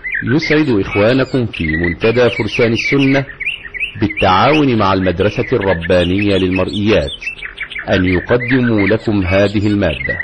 يسعد إخوانكم في منتدى فرسان السنة بالتعاون مع المدرسة الربانية للمرئيات أن يقدموا لكم هذه المادة.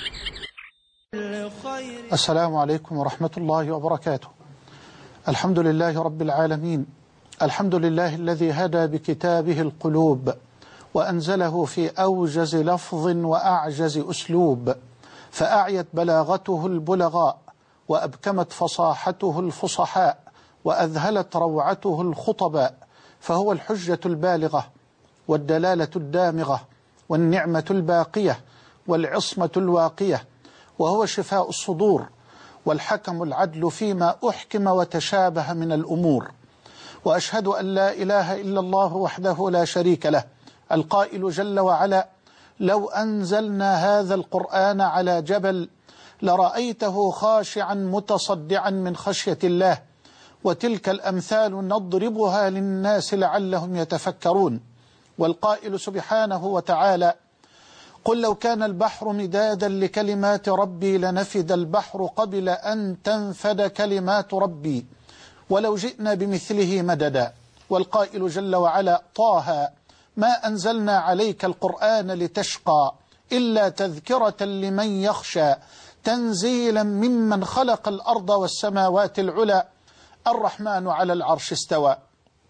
السلام عليكم ورحمة الله وبركاته. الحمد لله رب العالمين، الحمد لله الذي هدى بكتابه القلوب وأنزله في أوجز لفظ وأعجز أسلوب، فأعيت بلاغته البلغاء وأبكمت فصاحته الفصحاء وأذهلت روعته الخطباء، فهو الحجة البالغة والدلالة الدامغة والنعمة الباقية والعصمة الواقية، وهو شفاء الصدور والحكم العدل فيما أحكم وتشابه من الأمور. وأشهد أن لا إله إلا الله وحده لا شريك له، القائل جل وعلا: لو أنزلنا هذا القرآن على جبل لرأيته خاشعا متصدعا من خشية الله، وتلك الأمثال نضربها للناس لعلهم يتفكرون. والقائل سبحانه وتعالى: قل لو كان البحر مدادا لكلمات ربي لنفد البحر قبل أن تنفد كلمات ربي ولو جئنا بمثله مددا. والقائل جل وعلا: طه ما أنزلنا عليك القرآن لتشقى إلا تذكرة لمن يخشى تنزيلا ممن خلق الأرض والسماوات العلى الرحمن على العرش استوى.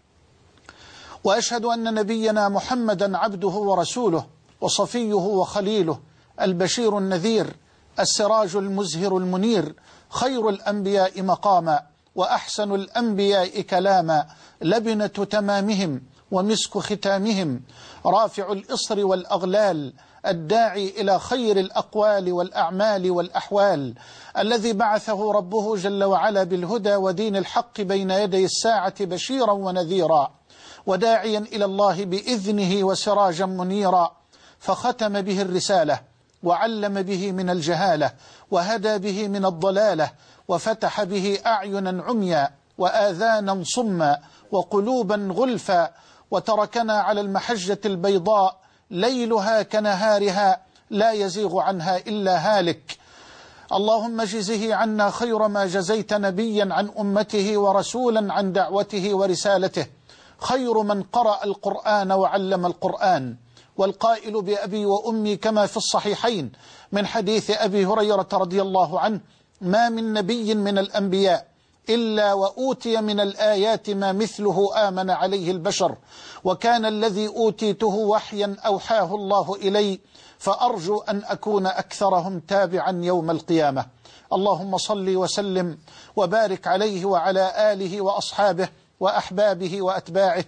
وأشهد أن نبينا محمدا عبده ورسوله وصفيه وخليله، البشير النذير، السراج المزهر المنير، خير الأنبياء مقاما وأحسن الأنبياء كلاما، لبنة تمامهم ومسك ختامهم، رافع الإصر والأغلال، الداعي إلى خير الأقوال والأعمال والأحوال، الذي بعثه ربه جل وعلا بالهدى ودين الحق بين يدي الساعة بشيرا ونذيرا وداعيا إلى الله بإذنه وسراجا منيرا، فختم به الرسالة وعلم به من الجهالة وهدى به من الضلالة وفتح به أعينا عميا وآذانا صما وقلوبا غلفا، وتركنا على المحجة البيضاء ليلها كنهارها لا يزيغ عنها إلا هالك. اللهم جزه عنا خير ما جزيت نبيا عن أمته ورسولا عن دعوته ورسالته، خير من قرأ القرآن وعلم القرآن. والقائل بأبي وأمي كما في الصحيحين من حديث أبي هريرة رضي الله عنه: ما من نبي من الأنبياء إلا وأوتي من الآيات ما مثله آمن عليه البشر، وكان الذي أوتيته وحيا أوحاه الله إلي، فأرجو أن أكون أكثرهم تابعا يوم القيامة. اللهم صل وسلم وبارك عليه وعلى آله وأصحابه وأحبابه وأتباعه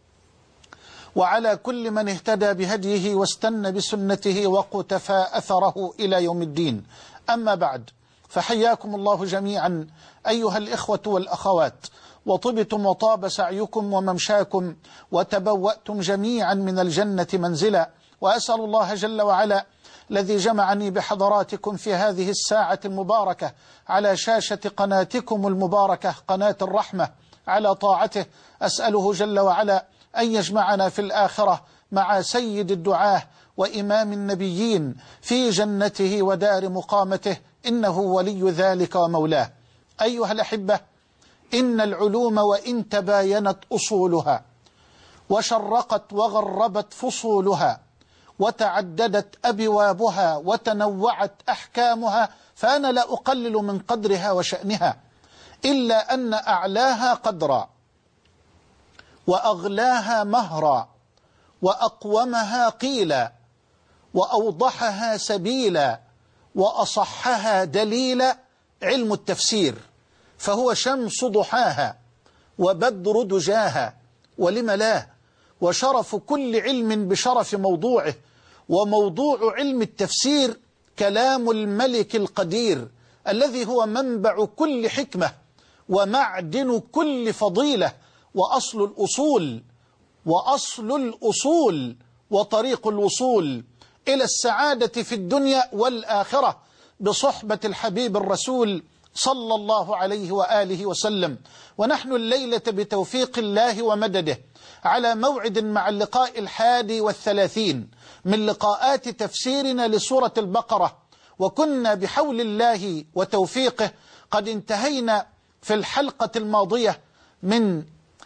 وعلى كل من اهتدى بهديه واستنى بسنته وقتفى أثره إلى يوم الدين. أما بعد، فحياكم الله جميعا أيها الإخوة والأخوات، وطبتم وطاب سعيكم وممشاكم وتبوأتم جميعا من الجنة منزلا. وأسأل الله جل وعلا الذي جمعني بحضراتكم في هذه الساعة المباركة على شاشة قناتكم المباركة قناة الرحمة على طاعته، أسأله جل وعلا أن يجمعنا في الآخرة مع سيد الدعاة وإمام النبيين في جنته ودار مقامته، إنه ولي ذلك ومولاه. أيها الأحبة، إن العلوم وإن تباينت أصولها وشرقت وغربت فصولها وتعددت أبوابها وتنوعت أحكامها، فأنا لا أقلل من قدرها وشأنها، إلا أن أعلاها قدرا وأغلاها مهرا وأقومها قيلا وأوضحها سبيلا وأصحها دليلا علم التفسير، فهو شمس ضحاها وبدر دجاها، ولم لا، وشرف كل علم بشرف موضوعه، وموضوع علم التفسير كلام الملك القدير الذي هو منبع كل حكمة ومعدن كل فضيلة وأصل الأصول وطريق الوصول إلى السعادة في الدنيا والآخرة بصحبة الحبيب الرسول صلى الله عليه وآله وسلم. ونحن الليلة بتوفيق الله ومدده على موعد مع اللقاء 31 من لقاءات تفسيرنا لسورة البقرة، وكنا بحول الله وتوفيقه قد انتهينا في الحلقة الماضية من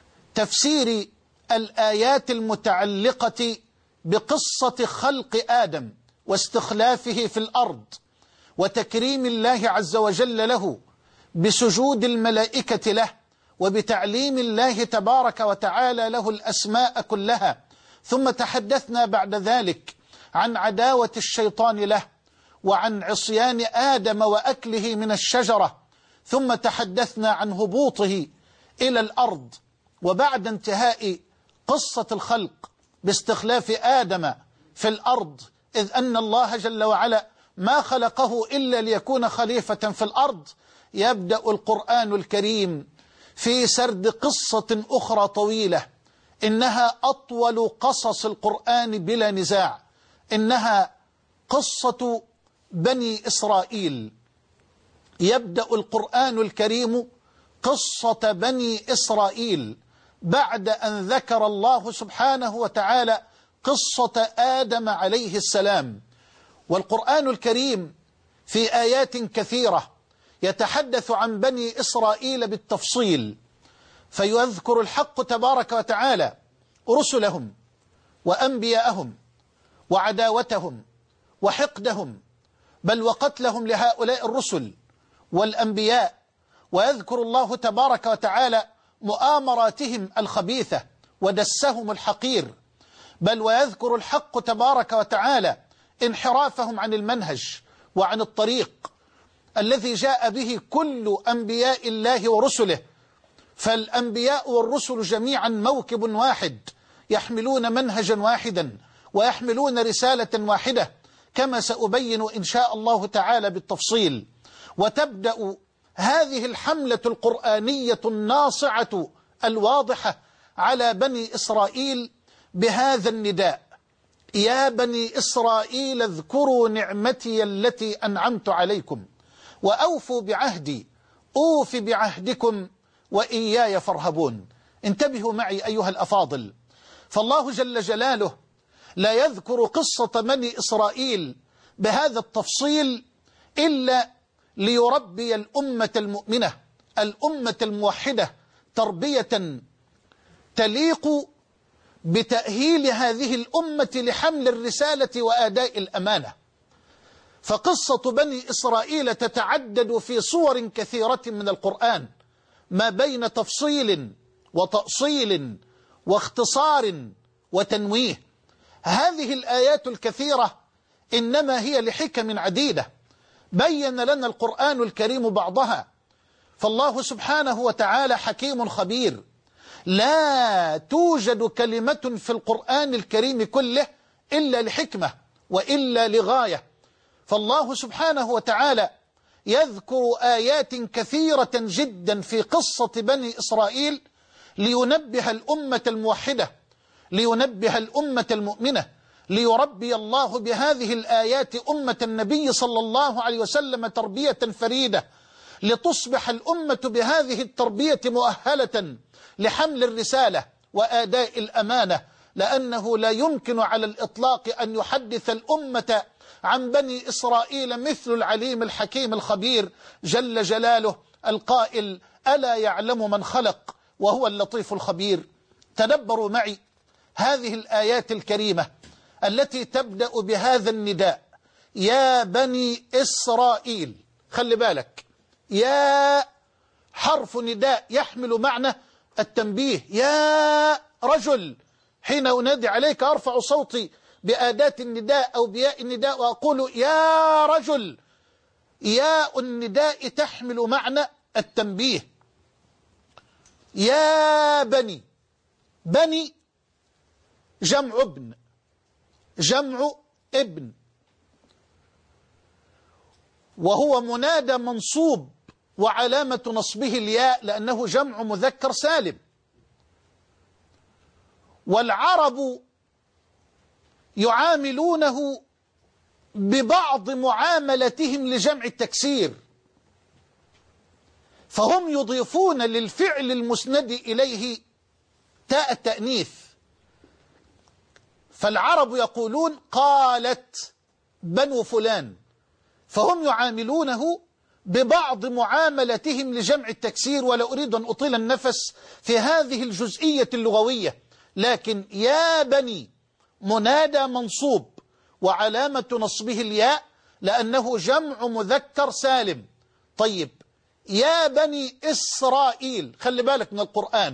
تفسير الآيات المتعلقة بقصة خلق آدم واستخلافه في الأرض وتكريم الله عز وجل له بسجود الملائكة له وبتعليم الله تبارك وتعالى له الأسماء كلها. ثم تحدثنا بعد ذلك عن عداوة الشيطان له وعن عصيان آدم وأكله من الشجرة، ثم تحدثنا عن هبوطه إلى الأرض. وبعد انتهاء قصة الخلق باستخلاف آدم في الأرض، إذ أن الله جل وعلا ما خلقه إلا ليكون خليفة في الأرض، يبدأ القرآن الكريم في سرد قصة أخرى طويلة، إنها أطول قصص القرآن بلا نزاع، إنها قصة بني إسرائيل. يبدأ القرآن الكريم قصة بني إسرائيل بعد أن ذكر الله سبحانه وتعالى قصة آدم عليه السلام. والقرآن الكريم في آيات كثيرة يتحدث عن بني إسرائيل بالتفصيل، فيذكر الحق تبارك وتعالى رسلهم وأنبياءهم وعداوتهم وحقدهم، بل وقتلهم لهؤلاء الرسل والأنبياء، ويذكر الله تبارك وتعالى مؤامراتهم الخبيثة ودسهم الحقير، بل ويذكر الحق تبارك وتعالى انحرافهم عن المنهج وعن الطريق الذي جاء به كل أنبياء الله ورسله. فالأنبياء والرسل جميعا موكب واحد، يحملون منهجا واحدا ويحملون رسالة واحدة، كما سأبين إن شاء الله تعالى بالتفصيل. وتبدأ هذه الحملة القرآنية الناصعة الواضحة على بني إسرائيل بهذا النداء: يا بني إسرائيل اذكروا نعمتي التي أنعمت عليكم وأوفوا بعهدي أوف بعهدكم وإياي فارهبون. انتبهوا معي أيها الأفاضل، فالله جل جلاله لا يذكر قصة بني إسرائيل بهذا التفصيل إلا ليربي الأمة المؤمنة، الأمة الموحدة، تربية تليق بتأهيل هذه الأمة لحمل الرسالة وأداء الأمانة. فقصة بني إسرائيل تتعدد في صور كثيرة من القرآن، ما بين تفصيل وتأصيل واختصار وتنويه. هذه الآيات الكثيرة إنما هي لحكم عديدة بين لنا القرآن الكريم بعضها. فالله سبحانه وتعالى حكيم خبير، لا توجد كلمة في القرآن الكريم كله إلا لحكمة وإلا لغاية. فالله سبحانه وتعالى يذكر آيات كثيرة جدا في قصة بني إسرائيل لينبه الأمة الموحدة، لينبه الأمة المؤمنة، ليربي الله بهذه الآيات أمة النبي صلى الله عليه وسلم تربية فريدة، لتصبح الأمة بهذه التربية مؤهلة لحمل الرسالة وآداء الأمانة. لأنه لا يمكن على الإطلاق أن يحدث الأمة عن بني إسرائيل مثل العليم الحكيم الخبير جل جلاله القائل: ألا يعلم من خلق وهو اللطيف الخبير. تدبروا معي هذه الآيات الكريمة التي تبدأ بهذا النداء: يا بني إسرائيل. خلي بالك، يا حرف نداء يحمل معنى التنبيه. يا رجل، حين أنادي عليك أرفع صوتي بأداة النداء أو بياء النداء وأقول يا رجل. ياء النداء تحمل معنى التنبيه. يا بني، بني جمع ابن، جمع ابن، وهو منادى منصوب وعلامة نصبه الياء لأنه جمع مذكر سالم. والعرب يعاملونه ببعض معاملتهم لجمع التكسير، فهم يضيفون للفعل المسند إليه تاء التأنيث. فالعرب يقولون قالت بنو فلان، فهم يعاملونه ببعض معاملتهم لجمع التكسير، ولا أريد أن أطيل النفس في هذه الجزئية اللغوية. لكن يا بني منادى منصوب وعلامة نصبه الياء لأنه جمع مذكر سالم. طيب يا بني إسرائيل، خلي بالك من القرآن،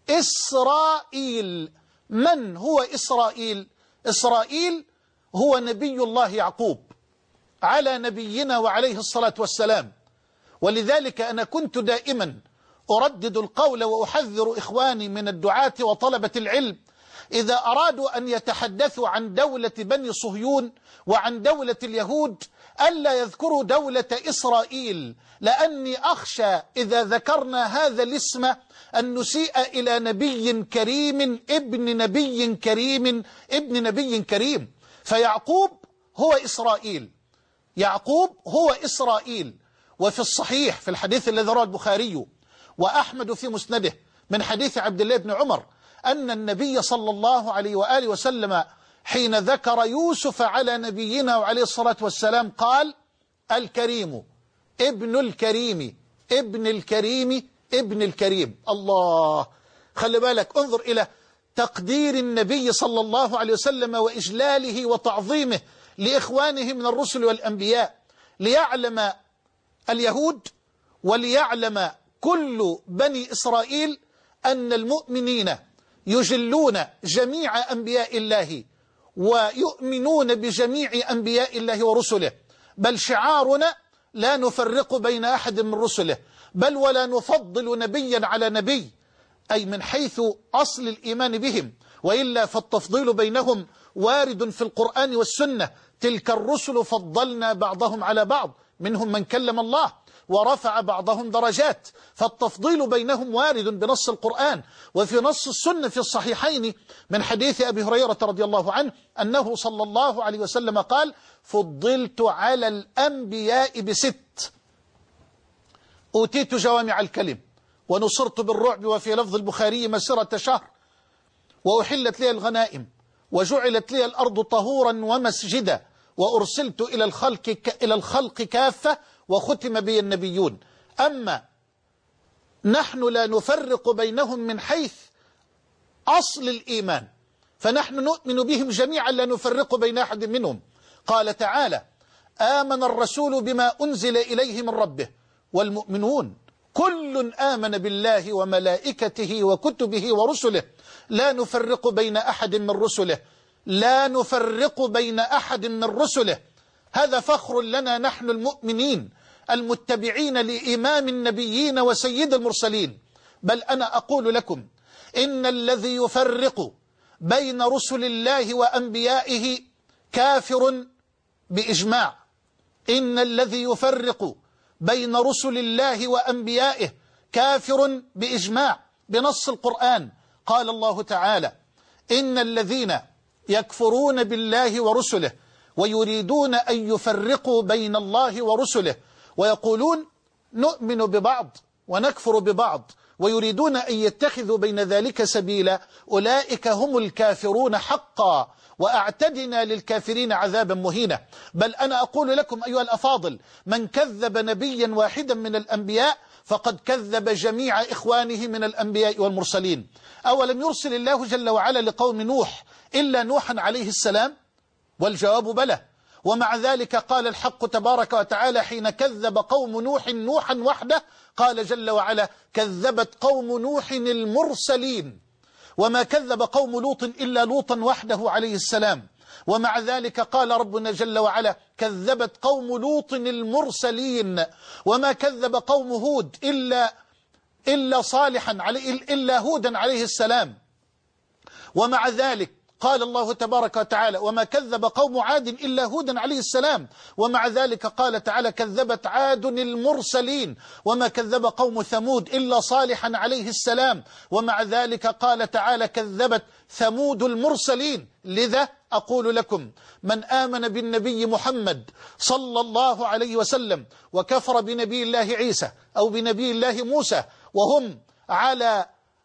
إسرائيل. من هو إسرائيل؟ إسرائيل هو نبي الله يعقوب على نبينا وعليه الصلاة والسلام. ولذلك أنا كنت دائما أردد القول وأحذر إخواني من الدعاة وطلبة العلم إذا أرادوا أن يتحدثوا عن دولة بني صهيون وعن دولة اليهود ألا يذكروا دولة إسرائيل، لأني أخشى إذا ذكرنا هذا الاسم أن نسيء إلى نبي كريم ابن نبي كريم ابن نبي كريم. فيعقوب هو إسرائيل، يعقوب هو إسرائيل. وفي الصحيح في الحديث الذي رواه البخاري وأحمد في مسنده من حديث عبد الله بن عمر أن النبي صلى الله عليه وآله وسلم حين ذكر يوسف على نبينا وعليه الصلاة والسلام قال: الكريم ابن الكريم ابن الكريم ابن الكريم. الله، خلي بالك، انظر إلى تقدير النبي صلى الله عليه وسلم وإجلاله وتعظيمه لإخوانه من الرسل والأنبياء، ليعلم اليهود وليعلم كل بني إسرائيل أن المؤمنين يجلون جميع أنبياء الله ويؤمنون بجميع أنبياء الله ورسله، بل شعارنا لا نفرق بين أحد من رسله، بل ولا نفضل نبيا على نبي، أي من حيث أصل الإيمان بهم، وإلا فالتفضيل بينهم وارد في القرآن والسنة. تلك الرسل فضلنا بعضهم على بعض، منهم من كلم الله ورفع بعضهم درجات، فالتفضيل بينهم وارد بنص القرآن وفي نص السنة في الصحيحين من حديث أبي هريرة رضي الله عنه أنه صلى الله عليه وسلم قال: فضلت على الأنبياء بست، أوتيت جوامع الكلم ونصرت بالرعب، وفي لفظ البخاري مسيرة شهر، وأحلت لي الغنائم، وجعلت لي الأرض طهورا ومسجدا، وأرسلت إلى الخلق كافة، وختم بي النبيون. أما نحن لا نفرق بينهم من حيث أصل الإيمان، فنحن نؤمن بهم جميعا لا نفرق بين أحد منهم. قال تعالى: آمن الرسول بما أنزل إليه من ربه والمؤمنون كل آمن بالله وملائكته وكتبه ورسله لا نفرق بين أحد من رسله، لا نفرق بين أحد من رسله. هذا فخر لنا نحن المؤمنين المتبعين لإمام النبيين وسيد المرسلين. بل أنا أقول لكم إن الذي يفرق بين رسل الله وأنبيائه كافر بإجماع. إن الذي يفرق بين رسل الله وأنبيائه كافر بإجماع بنص القرآن. قال الله تعالى: إن الذين يكفرون بالله ورسله ويريدون أن يفرقوا بين الله ورسله ويقولون نؤمن ببعض ونكفر ببعض ويريدون أن يتخذوا بين ذلك سبيلا أولئك هم الكافرون حقا وأعتدنا للكافرين عذابا مهينا. بل أنا أقول لكم أيها الأفاضل: من كذب نبيا واحدا من الأنبياء فقد كذب جميع إخوانه من الأنبياء والمرسلين. أولم يرسل الله جل وعلا لقوم نوح إلا نوحا عليه السلام؟ والجواب بلى. ومع ذلك قال الحق تبارك وتعالى حين كذب قوم نوحا وحده، قال جل وعلا: كذبت قوم نوح المرسلين. وما كذب قوم لوط إلا لوطا وحده عليه السلام. ومع ذلك قال ربنا جل وعلا: كذبت قوم لوط المرسلين. وما كذب قوم هود إلا صالحا إلا هودا عليه السلام. ومع ذلك قال الله تبارك وتعالى: وما كذب قوم عاد إلا هودا عليه السلام. ومع ذلك قال تعالى: كذبت عاد المرسلين. وما كذب قوم ثمود إلا صالحا عليه السلام. ومع ذلك قال تعالى: كذبت ثمود المرسلين. لذا أقول لكم: من آمن بالنبي محمد صلى الله عليه وسلم وكفر بنبي الله عيسى أو بنبي الله موسى وهم على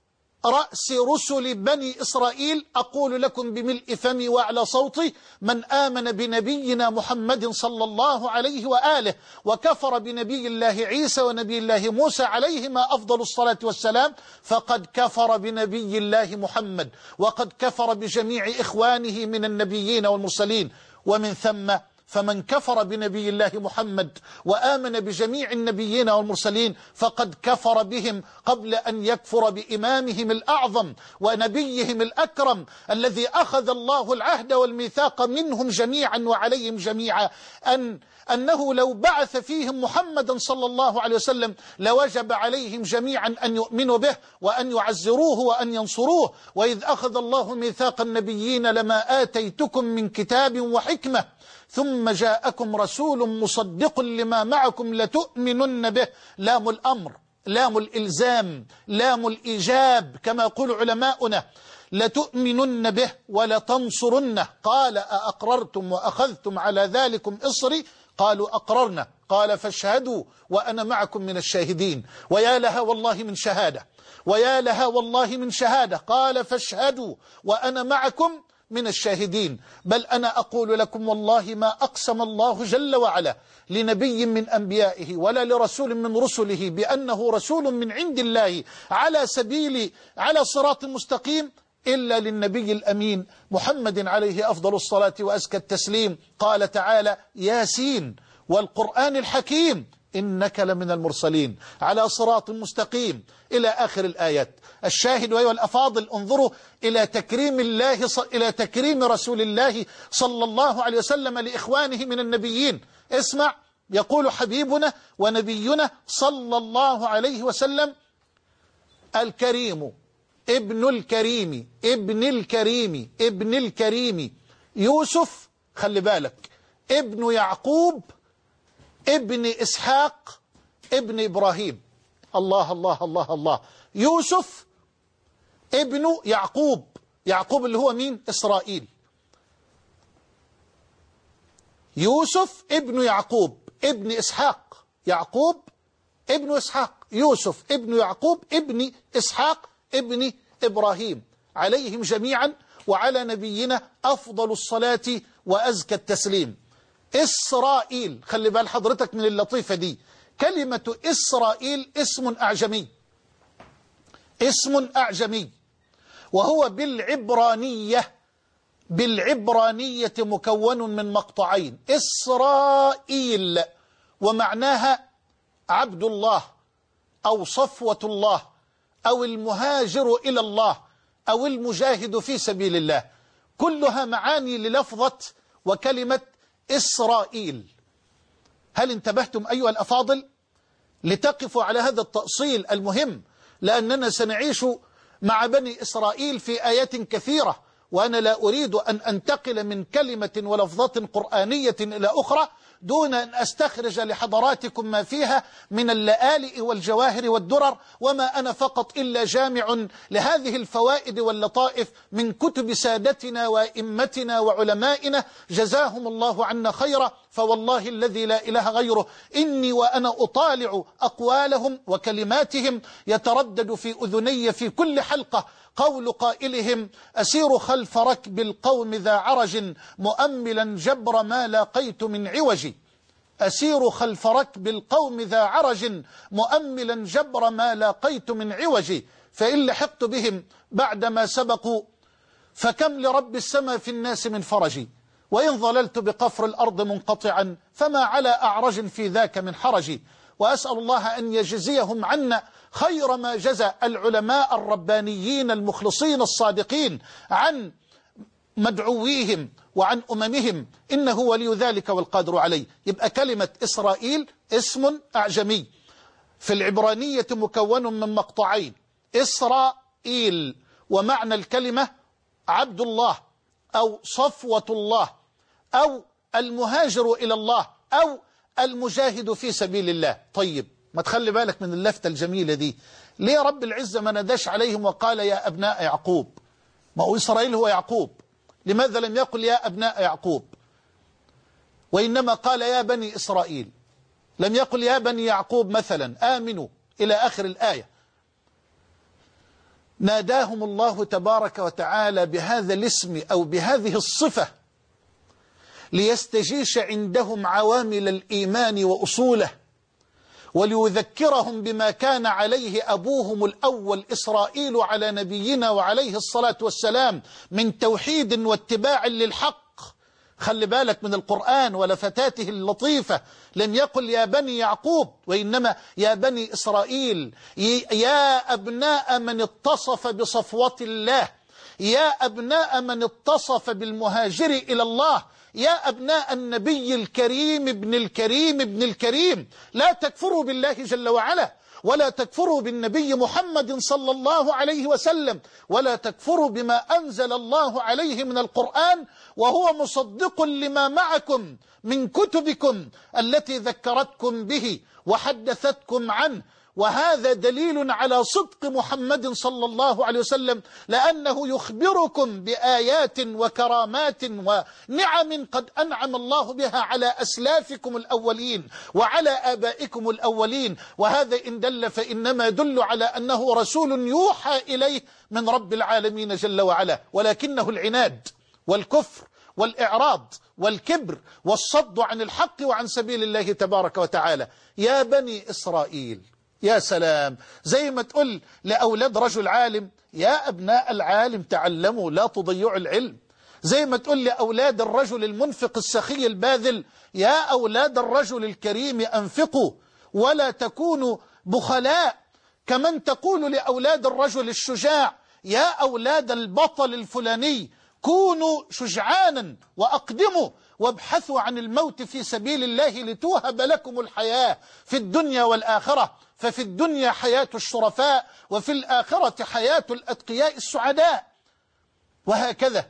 رأس رسل بني إسرائيل أقول لكم بملء فمي وأعلى صوتي: من آمن بنبينا محمد صلى الله عليه وآله وكفر بنبي الله عيسى ونبي الله موسى عليهما أفضل الصلاة والسلام فقد كفر بنبي الله محمد، وقد كفر بجميع إخوانه من النبيين والمرسلين. ومن ثم فمن كفر بنبي الله محمد وآمن بجميع النبيين والمرسلين فقد كفر بهم قبل أن يكفر بإمامهم الأعظم ونبيهم الأكرم الذي أخذ الله العهد والميثاق منهم جميعا وعليهم جميعا أنه لو بعث فيهم محمدا صلى الله عليه وسلم لوجب عليهم جميعا أن يؤمنوا به وأن يعزروه وأن ينصروه. وإذ أخذ الله ميثاق النبيين لما آتيتكم من كتاب وحكمة ثم جاءكم رسول مصدق لما معكم لتؤمنن به. لام الأمر، لام الإلزام، لام الإيجاب كما يقول علماؤنا. لتؤمنن به ولتنصرنه. قال: أأقررتم وأخذتم على ذلكم إصري؟ قالوا: أقررنا. قال: فاشهدوا وأنا معكم من الشاهدين. ويا لها والله من شهادة، ويا لها والله من شهادة. قال: فاشهدوا وأنا معكم من الشاهدين. بل أنا أقول لكم والله ما أقسم الله جل وعلا لنبي من أنبيائه ولا لرسول من رسله بأنه رسول من عند الله على صراط مستقيم إلا للنبي الأمين محمد عليه أفضل الصلاة وأزكى التسليم. قال تعالى: ياسين والقرآن الحكيم إنك لمن المرسلين على صراط مستقيم إلى آخر الآيات. الشاهد أيها الأفاضل، انظروا إلى تكريم رسول الله صلى الله عليه وسلم لإخوانه من النبيين. اسمع، يقول حبيبنا ونبينا صلى الله عليه وسلم: الكريم ابن الكريم ابن الكريم ابن الكريم يوسف، خلي بالك، ابن يعقوب ابن إسحاق ابن إبراهيم. الله الله الله الله. يوسف ابن يعقوب، يعقوب اللي هو مين؟ إسرائيل. يوسف ابن يعقوب ابن إسحاق، يعقوب ابن إسحاق، يوسف ابن يعقوب ابن إسحاق ابن إبراهيم، عليهم جميعا وعلى نبينا أفضل الصلاة وأزكى التسليم. إسرائيل، خلي بال حضرتك من اللطيفة دي، كلمة إسرائيل اسم أعجمي، اسم أعجمي، وهو بالعبرانية مكون من مقطعين: إسرائيل ومعناها عبد الله أو صفوة الله أو المهاجر إلى الله أو المجاهد في سبيل الله، كلها معاني للفظة وكلمة إسرائيل. هل انتبهتم أيها الأفاضل؟ لتقفوا على هذا التأصيل المهم، لأننا سنعيش مع بني إسرائيل في آيات كثيرة، وأنا لا أريد أن أنتقل من كلمة ولفظة قرآنية إلى أخرى دون أن أستخرج لحضراتكم ما فيها من اللآلئ والجواهر والدرر، وما أنا فقط إلا جامع لهذه الفوائد واللطائف من كتب سادتنا وإمتنا وعلمائنا جزاهم الله عنا خيرا. فوالله الذي لا إله غيره إني وأنا أطالع أقوالهم وكلماتهم يتردد في أذني في كل حلقة قول قائلهم: أسير خلف ركب القوم ذا عرج مؤملا جبر ما لاقيت من عوج. أسير خلف ركب القوم ذا عرج مؤملا جبر ما لاقيت من عوج، فإن لحقت بهم بعدما سبقوا فكم لرب السماء في الناس من فرج، وإن ظللت بقفر الأرض منقطعا فما على أعرج في ذاك من حرج. وأسأل الله أن يجزيهم عنا خير ما جزى العلماء الربانيين المخلصين الصادقين عن مدعويهم وعن أممهم، إنه ولي ذلك والقادر عليه. يبقى كلمة إسرائيل اسم أعجمي في العبرانية مكون من مقطعين: إسرائيل ومعنى الكلمة عبد الله أو صفوة الله أو المهاجر إلى الله أو المجاهد في سبيل الله. طيب، ما تخلي بالك من اللفتة الجميلة دي، ليه رب العزة ما نداش عليهم وقال يا أبناء يعقوب؟ ما هو إسرائيل هو يعقوب، لماذا لم يقل يا أبناء يعقوب؟ وإنما قال يا بني إسرائيل، لم يقل يا بني يعقوب مثلا آمنوا إلى آخر الآية. ناداهم الله تبارك وتعالى بهذا الاسم أو بهذه الصفة ليستجيش عندهم عوامل الإيمان وأصوله، وليذكرهم بما كان عليه أبوهم الأول إسرائيل على نبينا وعليه الصلاة والسلام من توحيد واتباع للحق. خلي بالك من القرآن ولفتاته اللطيفة، لم يقل يا بني يعقوب، وإنما يا بني إسرائيل، يا أبناء من اتصف بصفوة الله، يا أبناء من اتصف بالمهاجر إلى الله، يا أبناء النبي الكريم ابن الكريم ابن الكريم، لا تكفروا بالله جل وعلا، ولا تكفروا بالنبي محمد صلى الله عليه وسلم، ولا تكفروا بما أنزل الله عليه من القرآن، وهو مصدق لما معكم من كتبكم التي ذكرتكم به وحدثتكم عنه. وهذا دليل على صدق محمد صلى الله عليه وسلم، لأنه يخبركم بآيات وكرامات ونعم قد أنعم الله بها على أسلافكم الأولين وعلى آبائكم الأولين. وهذا إن دل فإنما يدل على أنه رسول يوحى إليه من رب العالمين جل وعلا، ولكنه العناد والكفر والإعراض والكبر والصد عن الحق وعن سبيل الله تبارك وتعالى. يا بني إسرائيل، يا سلام، زي ما تقول لأولاد رجل عالم يا أبناء العالم تعلموا لا تضيعوا العلم، زي ما تقول لأولاد الرجل المنفق السخي الباذل يا أولاد الرجل الكريم أنفقوا ولا تكونوا بخلاء، كمن تقول لأولاد الرجل الشجاع يا أولاد البطل الفلاني كونوا شجعانا وأقدموا وابحثوا عن الموت في سبيل الله لتوهب لكم الحياة في الدنيا والآخرة، ففي الدنيا حياة الشرفاء وفي الآخرة حياة الأتقياء السعداء. وهكذا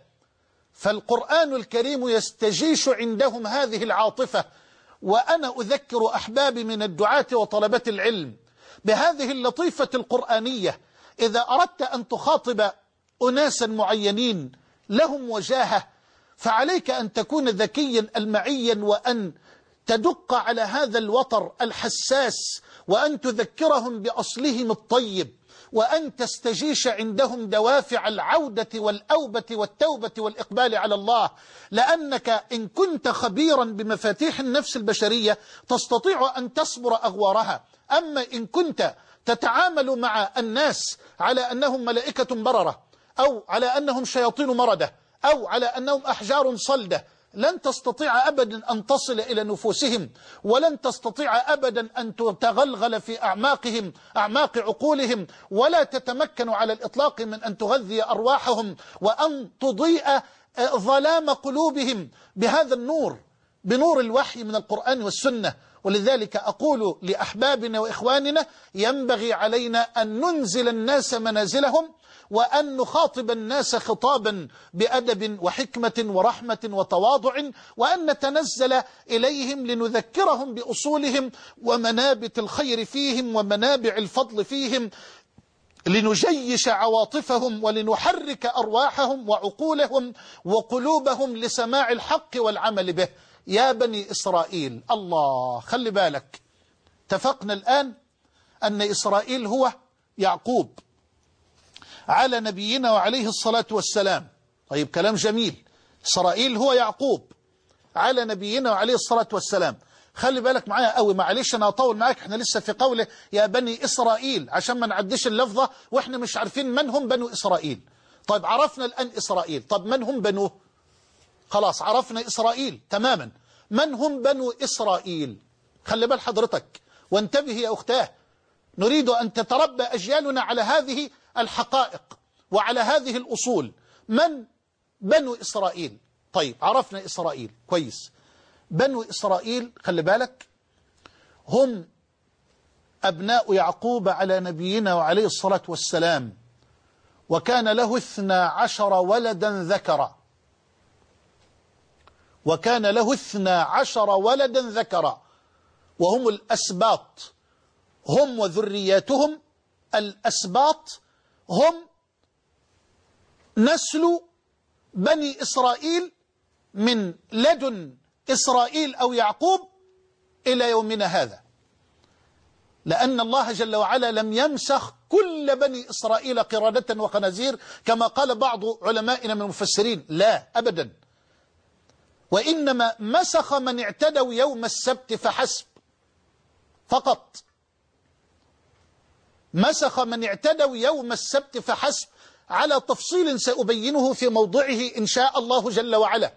فالقرآن الكريم يستجيش عندهم هذه العاطفة. وأنا أذكر أحبابي من الدعاة وطلبة العلم بهذه اللطيفة القرآنية، إذا أردت أن تخاطب أناسا معينين لهم وجاهة فعليك أن تكون ذكيا المعيا، وأن تدق على هذا الوتر الحساس، وأن تذكرهم بأصلهم الطيب، وأن تستجيش عندهم دوافع العودة والأوبة والتوبة والإقبال على الله، لأنك إن كنت خبيرا بمفاتيح النفس البشرية تستطيع أن تصبر أغوارها. أما إن كنت تتعامل مع الناس على أنهم ملائكة بررة، أو على أنهم شياطين مردة، أو على أنهم أحجار صلدة، لن تستطيع أبدا أن تصل إلى نفوسهم، ولن تستطيع أبدا أن تتغلغل في أعماقهم أعماق عقولهم، ولا تتمكن على الإطلاق من أن تغذي أرواحهم وأن تضيء ظلام قلوبهم بهذا النور، بنور الوحي من القرآن والسنة. ولذلك أقول لأحبابنا وإخواننا ينبغي علينا أن ننزل الناس منازلهم، وأن نخاطب الناس خطابا بأدب وحكمة ورحمة وتواضع، وأن نتنزل إليهم لنذكرهم بأصولهم ومنابت الخير فيهم ومنابع الفضل فيهم، لنجيش عواطفهم ولنحرك أرواحهم وعقولهم وقلوبهم لسماع الحق والعمل به. يا بني إسرائيل، الله، خلي بالك، اتفقنا الآن أن إسرائيل هو يعقوب على نبينا وعليه الصلاة والسلام. طيب، كلام جميل، إسرائيل هو يعقوب على نبينا وعليه الصلاة والسلام. خلي بالك معايا قوي، معلش أنا أطول معاك، احنا لسه في قوله يا بني إسرائيل عشان ما نعدش اللفظة وإحنا مش عارفين من هم بنو إسرائيل. طيب، عرفنا الآن إسرائيل، طب من هم بنوه؟ خلاص عرفنا إسرائيل تماما، من هم بنو إسرائيل؟ خلي بال حضرتك وانتبه يا أختاه، نريد أن تتربى أجيالنا على هذه الحقائق وعلى هذه الأصول. من بنو إسرائيل؟ طيب، عرفنا إسرائيل كويس. بنو إسرائيل خلي بالك هم أبناء يعقوب على نبينا وعليه الصلاة والسلام، وكان له 12 ولدا ذكرا، وكان له 12 ولدا ذكرا، وهم الأسباط، هم وذرياتهم الأسباط، هم نسل بني إسرائيل من لدن إسرائيل أو يعقوب إلى يومنا هذا. لأن الله جل وعلا لم يمسخ كل بني إسرائيل قردة وخنازير كما قال بعض علمائنا من المفسرين، لا أبدا، وإنما مسخ من اعتدوا يوم السبت فحسب فقط، مسخ من اعتدوا يوم السبت فحسب، على تفصيل سأبينه في موضعه إن شاء الله جل وعلا.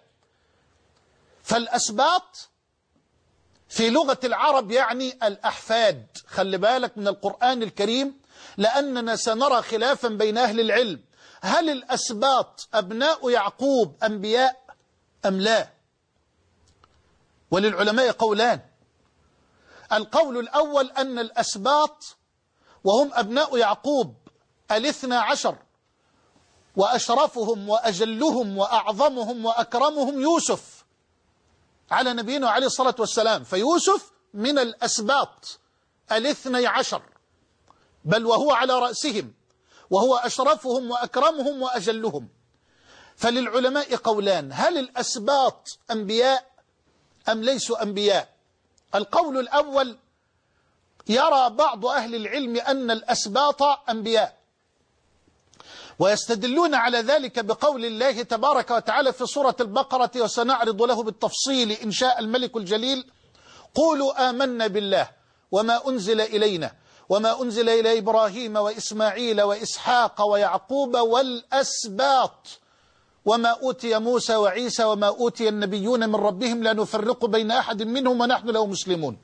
فالأسباط في لغة العرب يعني الأحفاد، خلي بالك من القرآن الكريم، لأننا سنرى خلافا بين أهل العلم، هل الأسباط أبناء يعقوب أنبياء أم لا؟ وللعلماء قولان. القول الأول أن الأسباط وهم أبناء يعقوب 12، وأشرفهم وأجلهم وأعظمهم وأكرمهم يوسف على نبينا عليه الصلاة والسلام، فيوسف من الأسباط 12 بل وهو على رأسهم، وهو أشرفهم وأكرمهم وأجلهم. فللعلماء قولان، هل الأسباط أنبياء أم ليسوا أنبياء؟ القول الأول يرى بعض أهل العلم أن الأسباط أنبياء، ويستدلون على ذلك بقول الله تبارك وتعالى في سورة البقرة، وسنعرض له بالتفصيل إن شاء الملك الجليل: قولوا آمنا بالله وما أنزل إلينا وما أنزل إلى إبراهيم وإسماعيل وإسحاق ويعقوب والأسباط وما أوتي موسى وعيسى وما أوتي النبيون من ربهم لا نفرق بين أحد منهم ونحن له مسلمون.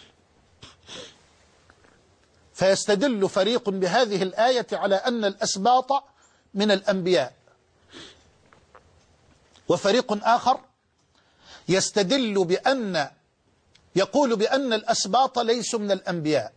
فيستدل فريق بهذه الآية على أن الأسباط من الأنبياء، وفريق آخر يستدل يقول بأن الأسباط ليسوا من الأنبياء،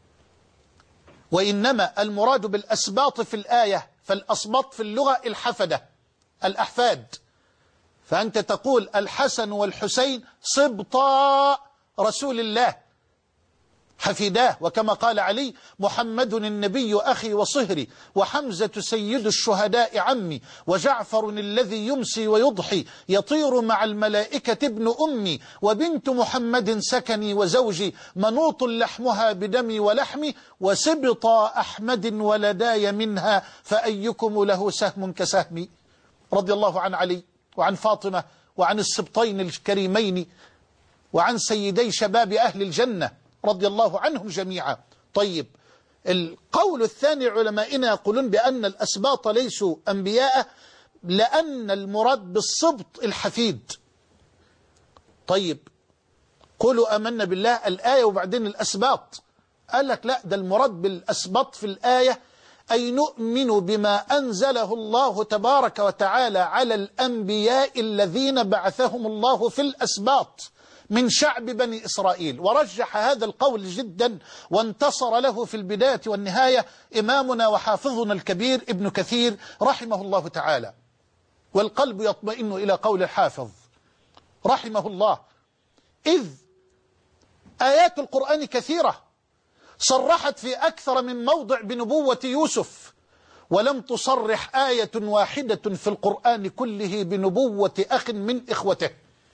وإنما المراد بالأسباط في الآية، فالأسباط في اللغة الحفدة الأحفاد، فأنت تقول الحسن والحسين صبطا رسول الله حفيداه، وكما قال علي: محمد النبي أخي وصهري، وحمزة سيد الشهداء عمي، وجعفر الذي يمسي ويضحي يطير مع الملائكة ابن أمي، وبنت محمد سكني وزوجي منوط لحمها بدمي ولحمي، وسبط أحمد ولداي منها فأيكم له سهم كسهمي. رضي الله عن علي وعن فاطمة وعن السبطين الكريمين وعن سيدي شباب أهل الجنة رضي الله عنهم جميعا. طيب، القول الثاني علمائنا يقولون بأن الأسباط ليسوا أنبياء لأن المراد بالسبط الحفيد. طيب، قولوا آمنا بالله الآية وبعدين الأسباط، قال لك لا، ده المراد بالأسباط في الآية أي نؤمن بما أنزله الله تبارك وتعالى على الأنبياء الذين بعثهم الله في الأسباط من شعب بني إسرائيل. ورجح هذا القول جدا وانتصر له في البداية والنهاية إمامنا وحافظنا الكبير ابن كثير رحمه الله تعالى. والقلب يطمئن إلى قول الحافظ رحمه الله، إذ آيات القرآن كثيرة صرحت في أكثر من موضع بنبوة يوسف، ولم تصرح آية واحدة في القرآن كله بنبوة أخ من إخوته،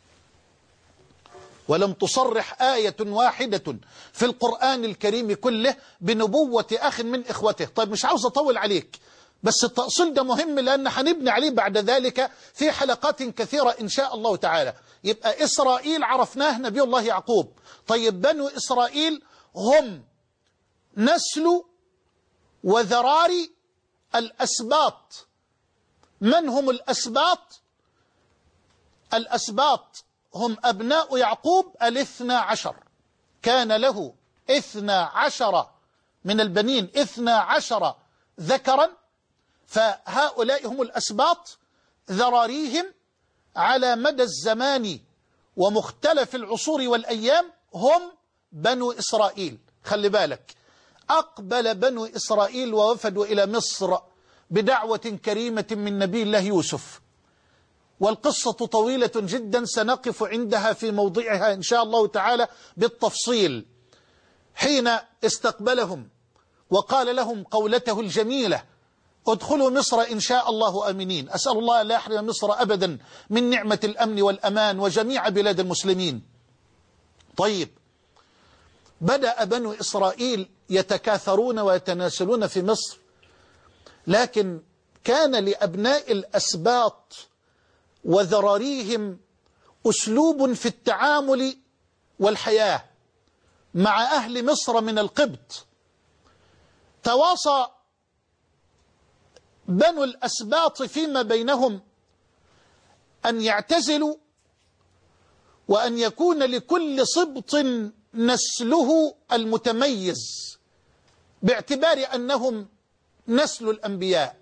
ولم تصرح آية واحدة في القرآن الكريم كله بنبوة أخ من إخوته. طيب، مش عاوز أطول عليك، بس التأصيل ده مهم لأن هنبني عليه بعد ذلك في حلقات كثيرة إن شاء الله تعالى. يبقى إسرائيل عرفناه نبي الله يعقوب. طيب، بنو إسرائيل هم نسل وذراري الأسباط. من هم الأسباط؟ الأسباط هم أبناء يعقوب 12، كان له 12 من البنين 12 ذكرا، فهؤلاء هم الأسباط. ذراريهم على مدى الزمان ومختلف العصور والأيام هم بنو إسرائيل. خلي بالك، أقبل بنو إسرائيل ووفدوا إلى مصر بدعوة كريمة من نبي الله يوسف، والقصة طويلة جدا سنقف عندها في موضعها إن شاء الله تعالى بالتفصيل. حين استقبلهم وقال لهم قولته الجميلة: ادخلوا مصر إن شاء الله آمنين. أسأل الله لا يحرم مصر أبدا من نعمة الأمن والأمان وجميع بلاد المسلمين. طيب، بدأ بنو إسرائيل يتكاثرون ويتناسلون في مصر، لكن كان لأبناء الأسباط وذراريهم أسلوب في التعامل والحياة مع أهل مصر من القبط. تواصى بنو الأسباط فيما بينهم أن يعتزلوا، وأن يكون لكل سبط نسله المتميز باعتبار أنهم نسل الأنبياء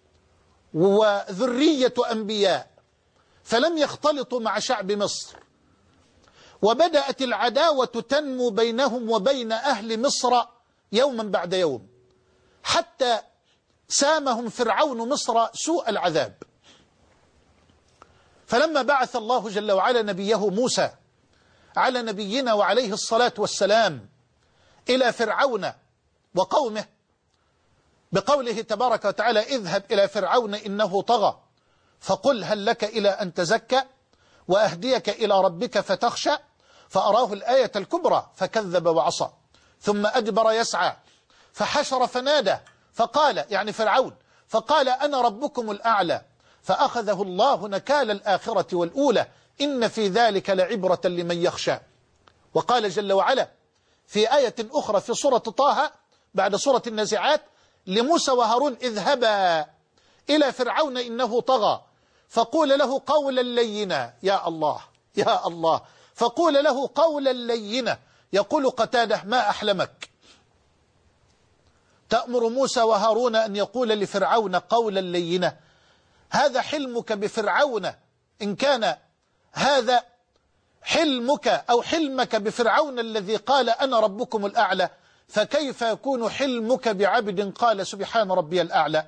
وذرية أنبياء، فلم يختلطوا مع شعب مصر. وبدأت العداوة تنمو بينهم وبين أهل مصر يوما بعد يوم، حتى سامهم فرعون مصر سوء العذاب. فلما بعث الله جل وعلا نبيه موسى على نبينا وعليه الصلاة والسلام إلى فرعون وقومه بقوله تبارك وتعالى: اذهب إلى فرعون إنه طغى فقل هل لك إلى أن تزكى وأهديك إلى ربك فتخشى، فأراه الآية الكبرى فكذب وعصى، ثم أدبر يسعى فحشر فنادى فقال، يعني فرعون، فقال أنا ربكم الأعلى، فأخذه الله نكال الآخرة والأولى إن في ذلك لعبرة لمن يخشى. وقال جل وعلا في آية أخرى في سورة طه بعد سورة النازعات لموسى وهارون: اذهبا إلى فرعون إنه طغى فقول له قولا لينا. يا الله يا الله، فقول له قولا لينا. يقول قتادة: ما أحلمك تأمر موسى وهارون أن يقول لفرعون قولا لينا؟ هذا حلمك بفرعون، إن كان هذا حلمك أو حلمك بفرعون الذي قال أنا ربكم الأعلى، فكيف يكون حلمك بعبد قال سبحان ربي الأعلى؟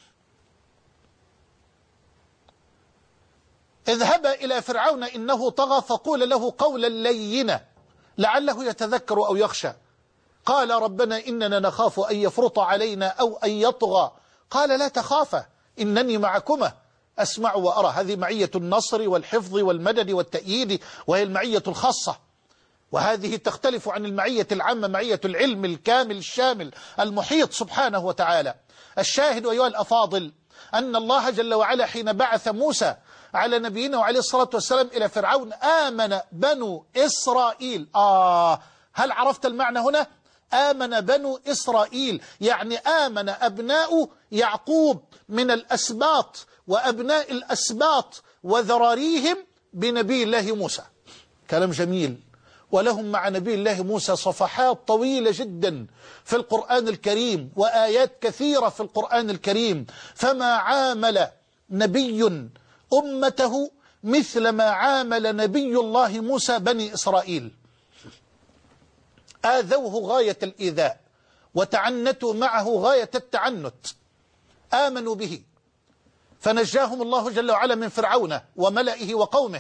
اذهب إلى فرعون إنه طغى فقول له قولا لينا لعله يتذكر أو يخشى. قال ربنا إننا نخاف أن يفرط علينا أو أن يطغى. قال لا تخافا إنني معكما أسمع وأرى. هذه معية النصر والحفظ والمدد والتأييد، وهي المعية الخاصة، وهذه تختلف عن المعية العامة، معية العلم الكامل الشامل المحيط سبحانه وتعالى. الشاهد أيها الأفاضل أن الله جل وعلا حين بعث موسى على نبينا وعليه الصلاة والسلام إلى فرعون آمن بنو إسرائيل. هل عرفت المعنى هنا؟ آمن بنو إسرائيل يعني آمن أبناء يعقوب من الأسباط وأبناء الأسباط وذراريهم بنبي الله موسى. كلام جميل. ولهم مع نبي الله موسى صفحات طويلة جدا في القرآن الكريم وآيات كثيرة في القرآن الكريم، فما عامل نبي أمته مثل ما عامل نبي الله موسى بني إسرائيل. آذوه غاية الإيذاء وتعنتوا معه غاية التعنت، آمنوا به فنجاهم الله جل وعلا من فرعون وملئه وقومه،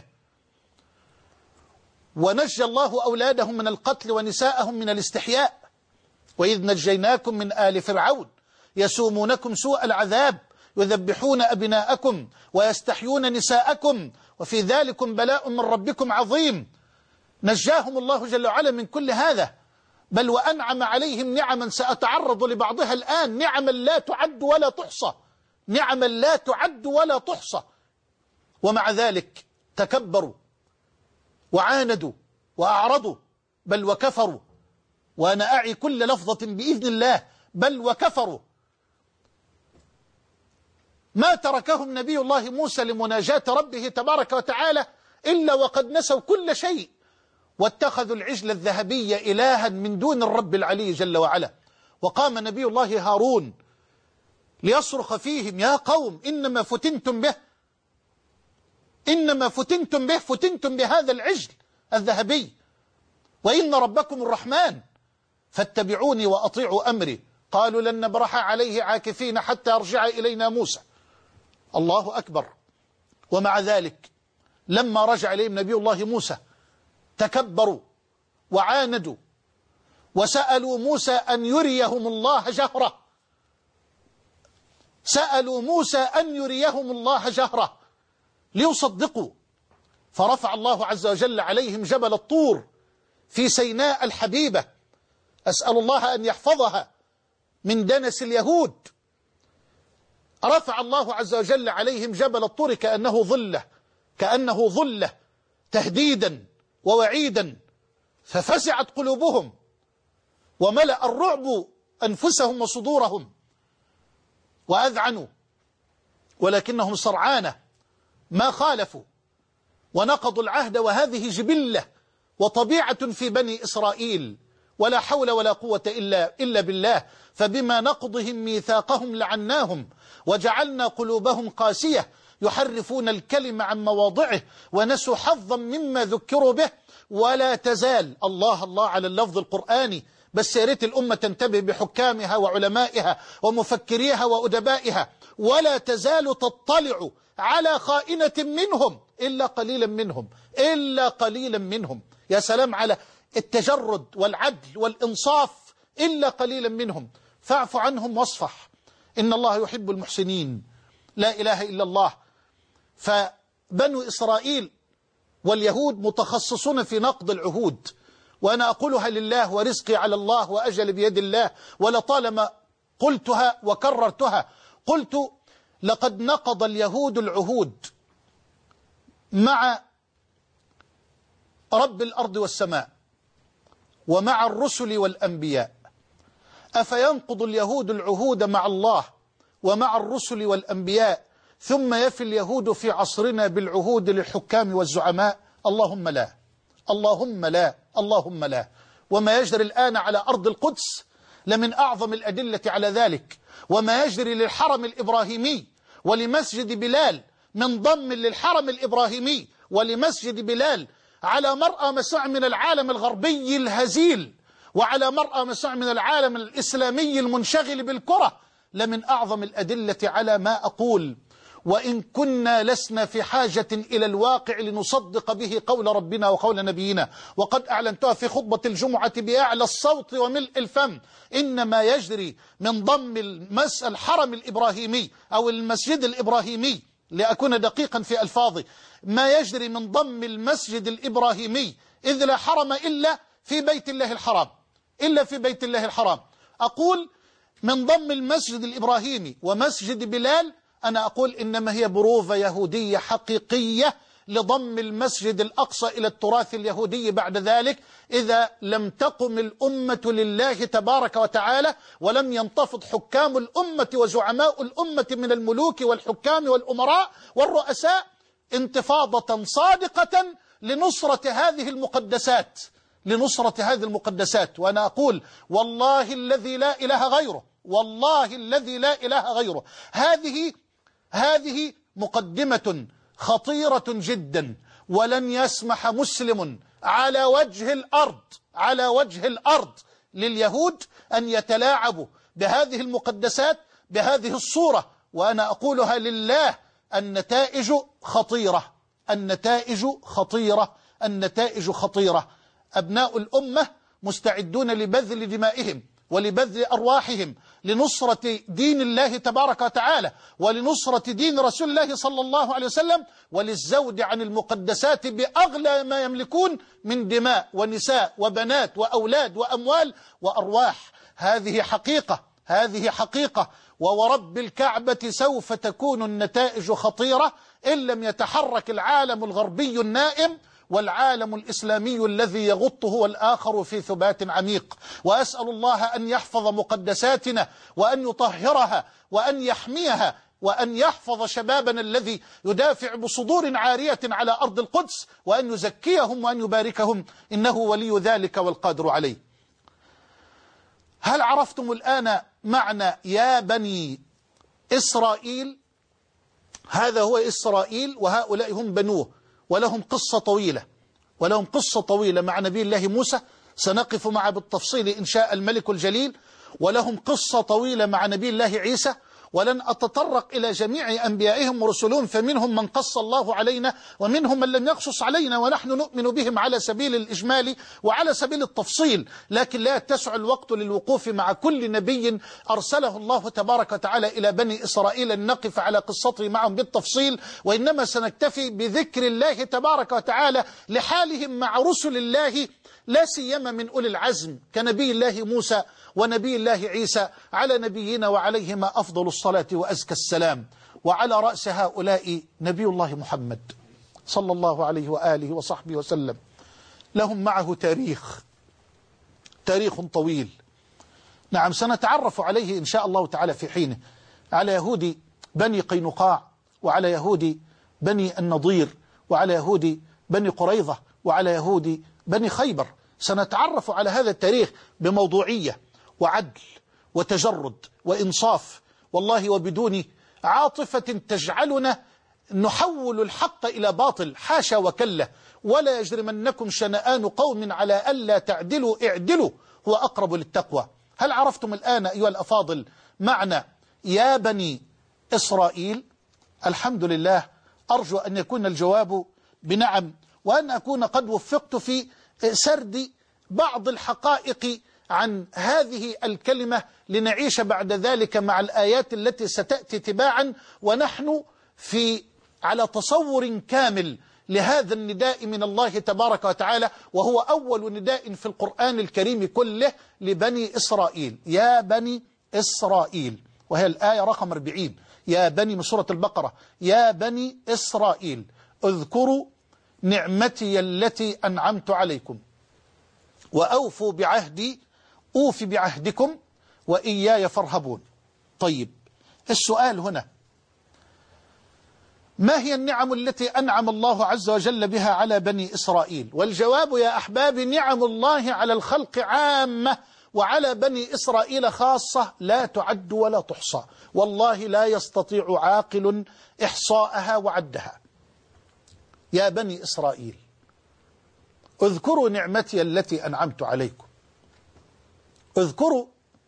ونجى الله أولادهم من القتل ونساءهم من الاستحياء. وإذ نجيناكم من آل فرعون يسومونكم سوء العذاب يذبحون أبناءكم ويستحيون نساءكم وفي ذلكم بلاء من ربكم عظيم. نجاهم الله جل وعلا من كل هذا، بل وأنعم عليهم نعما سأتعرض لبعضها الآن، نعما لا تعد ولا تحصى، نعما لا تعد ولا تحصى. ومع ذلك تكبروا وعاندوا وأعرضوا بل وكفروا، وأنا أعي كل لفظة بإذن الله، بل وكفروا. ما تركهم نبي الله موسى لمناجاة ربه تبارك وتعالى إلا وقد نسوا كل شيء، واتخذوا العجل الذهبي إلها من دون الرب العلي جل وعلا. وقام نبي الله هارون ليصرخ فيهم: يا قوم إنما فتنتم به، إنما فتنتم به، فتنتم بهذا العجل الذهبي، وإن ربكم الرحمن فاتبعوني وأطيعوا أمري. قالوا لن نبرح عليه عاكفين حتى يرجع إلينا موسى. الله أكبر. ومع ذلك لما رجع إليهم نبي الله موسى تكبروا وعاندوا وسألوا موسى أن يريهم الله جهرة، سألوا موسى أن يريهم الله جهرة ليصدقوا، فرفع الله عز وجل عليهم جبل الطور في سيناء الحبيبة أسأل الله أن يحفظها من دنس اليهود. رفع الله عز وجل عليهم جبل الطور كأنه ظلة تهديدا ووعيدا، ففزعت قلوبهم وملأ الرعب أنفسهم وصدورهم وأذعنوا، ولكنهم سرعان ما خالفوا ونقضوا العهد، وهذه جبلة وطبيعة في بني إسرائيل، ولا حول ولا قوة إلا بالله. فبما نقضهم ميثاقهم لعناهم وجعلنا قلوبهم قاسية يحرفون الكلم عن مواضعه ونسوا حظا مما ذكروا به. ولا تزال، الله على اللفظ القرآني، بس يا ريت الأمة تنتبه بحكامها وعلمائها ومفكريها وأدبائها. ولا تزال تطلع على خائنة منهم إلا قليلا منهم. يا سلام على التجرد والعدل والإنصاف، إلا قليلا منهم. فاعف عنهم واصفح، إن الله يحب المحسنين. لا إله إلا الله. فبنو إسرائيل واليهود متخصصون في نقض العهود، وأنا أقولها لله ورزقي على الله وأجل بيد الله، ولطالما قلتها وكررتها. قلت لقد نقض اليهود العهود مع رب الأرض والسماء ومع الرسل والأنبياء. أفينقض اليهود العهود مع الله ومع الرسل والأنبياء ثم يفي اليهود في عصرنا بالعهود للحكام والزعماء؟ اللهم لا، اللهم لا، اللهم لا. وما يجري الآن على أرض القدس لمن أعظم الأدلة على ذلك، وما يجري للحرم الإبراهيمي ولمسجد بلال من ضم للحرم الإبراهيمي ولمسجد بلال على مرأى مسمع من العالم الغربي الهزيل، وعلى مرأى مسمع من العالم الإسلامي المنشغل بالكرة، لمن أعظم الأدلة على ما أقول. وإن كنا لسنا في حاجة إلى الواقع لنصدق به قول ربنا وقول نبينا، وقد أعلنتها في خطبة الجمعة بأعلى الصوت وملء الفم. إنما يجري من ضم الحرم الإبراهيمي أو المسجد الإبراهيمي، لأكون دقيقا في ألفاظي، ما يجري من ضم المسجد الإبراهيمي، إذ لا حرم إلا في بيت الله الحرام، إلا في بيت الله الحرام. أقول من ضم المسجد الإبراهيمي ومسجد بلال، أنا أقول إنما هي بروفة يهودية حقيقية لضم المسجد الأقصى إلى التراث اليهودي بعد ذلك، إذا لم تقم الأمة لله تبارك وتعالى، ولم ينتفض حكام الأمة وزعماء الأمة من الملوك والحكام والأمراء والرؤساء انتفاضة صادقة لنصرة هذه المقدسات، لنصرة هذه المقدسات. وأنا أقول والله الذي لا إله غيره، والله الذي لا إله غيره، هذه مقدمة خطيرة جدا، ولن يسمح مسلم على وجه الأرض لليهود أن يتلاعبوا بهذه المقدسات بهذه الصورة. وأنا أقولها لله، النتائج خطيرة، النتائج خطيرة، النتائج خطيرة. أبناء الأمة مستعدون لبذل دمائهم ولبذل أرواحهم لنصرة دين الله تبارك وتعالى، ولنصرة دين رسول الله صلى الله عليه وسلم، وللزود عن المقدسات بأغلى ما يملكون من دماء ونساء وبنات وأولاد وأموال وأرواح. هذه حقيقة، هذه حقيقة. وورب الكعبة سوف تكون النتائج خطيرة إن لم يتحرك العالم الغربي النائم والعالم الإسلامي الذي يغطه والآخر في ثبات عميق. وأسأل الله أن يحفظ مقدساتنا وأن يطهرها وأن يحميها وأن يحفظ شبابنا الذي يدافع بصدور عارية على أرض القدس، وأن يزكيهم وأن يباركهم، إنه ولي ذلك والقادر عليه. هل عرفتم الآن معنى يا بني إسرائيل؟ هذا هو إسرائيل، وهؤلاء هم بنوه، ولهم قصة طويلة مع نبي الله موسى، سنقف معه بالتفصيل إن شاء الملك الجليل. ولهم قصة طويلة مع نبي الله عيسى، ولن أتطرق إلى جميع أنبيائهم ورسلهم، فمنهم من قص الله علينا ومنهم من لم يقصص علينا، ونحن نؤمن بهم على سبيل الإجمال وعلى سبيل التفصيل، لكن لا يتسع الوقت للوقوف مع كل نبي أرسله الله تبارك وتعالى إلى بني إسرائيل لنقف على قصته معهم بالتفصيل، وإنما سنكتفي بذكر الله تبارك وتعالى لحالهم مع رسل الله، لا سيما من أولي العزم كنبي الله موسى ونبي الله عيسى على نبينا وعليهما أفضل الصلاة وأزكى السلام. وعلى رأس هؤلاء نبي الله محمد صلى الله عليه وآله وصحبه وسلم. لهم معه تاريخ طويل. نعم، سنتعرف عليه إن شاء الله تعالى في حينه، على يهود بني قينقاع، وعلى يهود بني النضير، وعلى يهود بني قريظة، وعلى يهود بني خيبر. سنتعرف على هذا التاريخ بموضوعية وعدل وتجرد وإنصاف، والله وبدون عاطفة تجعلنا نحول الحق إلى باطل، حاشا وكلا. ولا يجرمنكم شنآن قوم على ألا تعدلوا اعدلوا هو أقرب للتقوى. هل عرفتم الآن أيها الأفاضل معنى يا بني إسرائيل؟ الحمد لله، أرجو أن يكون الجواب بنعم، وأن أكون قد وفقت في سرد بعض الحقائق عن هذه الكلمة، لنعيش بعد ذلك مع الآيات التي ستأتي تباعا، ونحن على تصور كامل لهذا النداء من الله تبارك وتعالى، وهو أول نداء في القرآن الكريم كله لبني إسرائيل. يا بني إسرائيل، وهي الآية رقم 40، يا بني، من سورة البقرة، يا بني إسرائيل اذكروا نعمتي التي أنعمت عليكم وأوفوا بعهدي أوف بعهدكم وإياي فارهبون. طيب، السؤال هنا، ما هي النعم التي أنعم الله عز وجل بها على بني إسرائيل؟ والجواب يا أحبابي، نعم الله على الخلق عامة وعلى بني إسرائيل خاصة لا تعد ولا تحصى، والله لا يستطيع عاقل إحصاءها وعدها. يا بني إسرائيل اذكروا نعمتي التي أنعمت عليكم. اذكروا،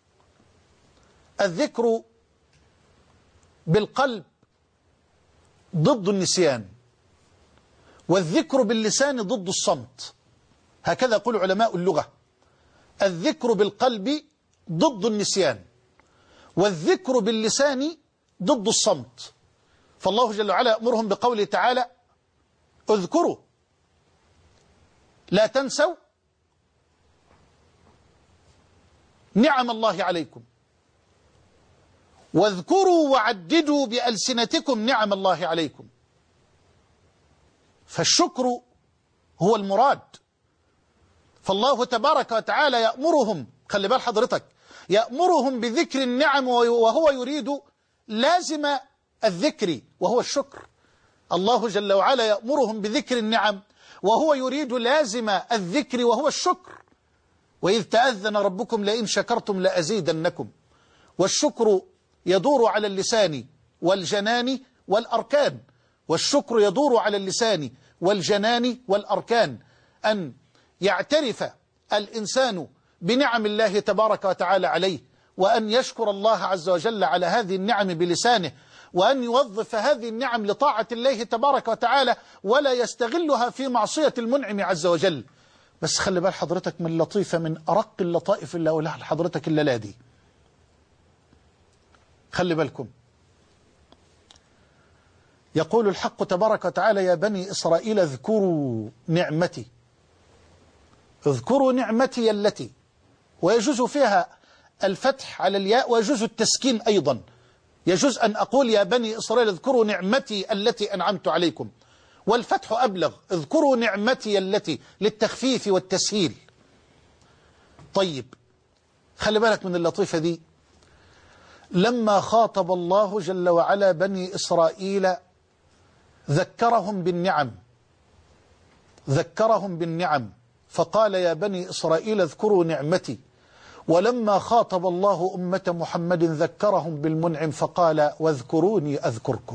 الذكر بالقلب ضد النسيان، والذكر باللسان ضد الصمت، هكذا يقول علماء اللغة. الذكر بالقلب ضد النسيان، والذكر باللسان ضد الصمت. فالله جل وعلا يأمرهم بقوله تعالى اذكروا لا تنسوا نعم الله عليكم، واذكروا وعددوا بألسنتكم نعم الله عليكم. فالشكر هو المراد. فالله تبارك وتعالى يأمرهم، خلي بال حضرتك، يأمرهم بذكر النعم وهو يريد لازم الذكر وهو الشكر. الله جل وعلا يأمرهم بذكر النعم وهو يريد لازم الذكر وهو الشكر. وإذ تأذن ربكم لئن شكرتم لأزيدنكم. والشكر يدور على اللسان والجنان والأركان، والشكر يدور على اللسان والجنان والأركان، أن يعترف الإنسان بنعم الله تبارك وتعالى عليه، وأن يشكر الله عز وجل على هذه النعم بلسانه، وأن يوظف هذه النعم لطاعة الله تبارك وتعالى، ولا يستغلها في معصية المنعم عز وجل. بس خلي بال حضرتك من لطيفة، من أرق اللطائف اللي أقولها لحضرتك الليلة دي. خلي بالكم، يقول الحق تبارك وتعالى يا بني إسرائيل اذكروا نعمتي. اذكروا نعمتي التي، ويجوز فيها الفتح على الياء ويجوز التسكين أيضا. يجوز أن أقول يا بني إسرائيل اذكروا نعمتي التي أنعمت عليكم، والفتح أبلغ، اذكروا نعمتي التي، للتخفيف والتسهيل. طيب، خلي بالك من اللطيفة دي. لما خاطب الله جل وعلا بني إسرائيل ذكرهم بالنعم، فقال يا بني إسرائيل اذكروا نعمتي. ولما خاطب الله أمة محمد ذكرهم بالمنعم فقال واذكروني أذكركم.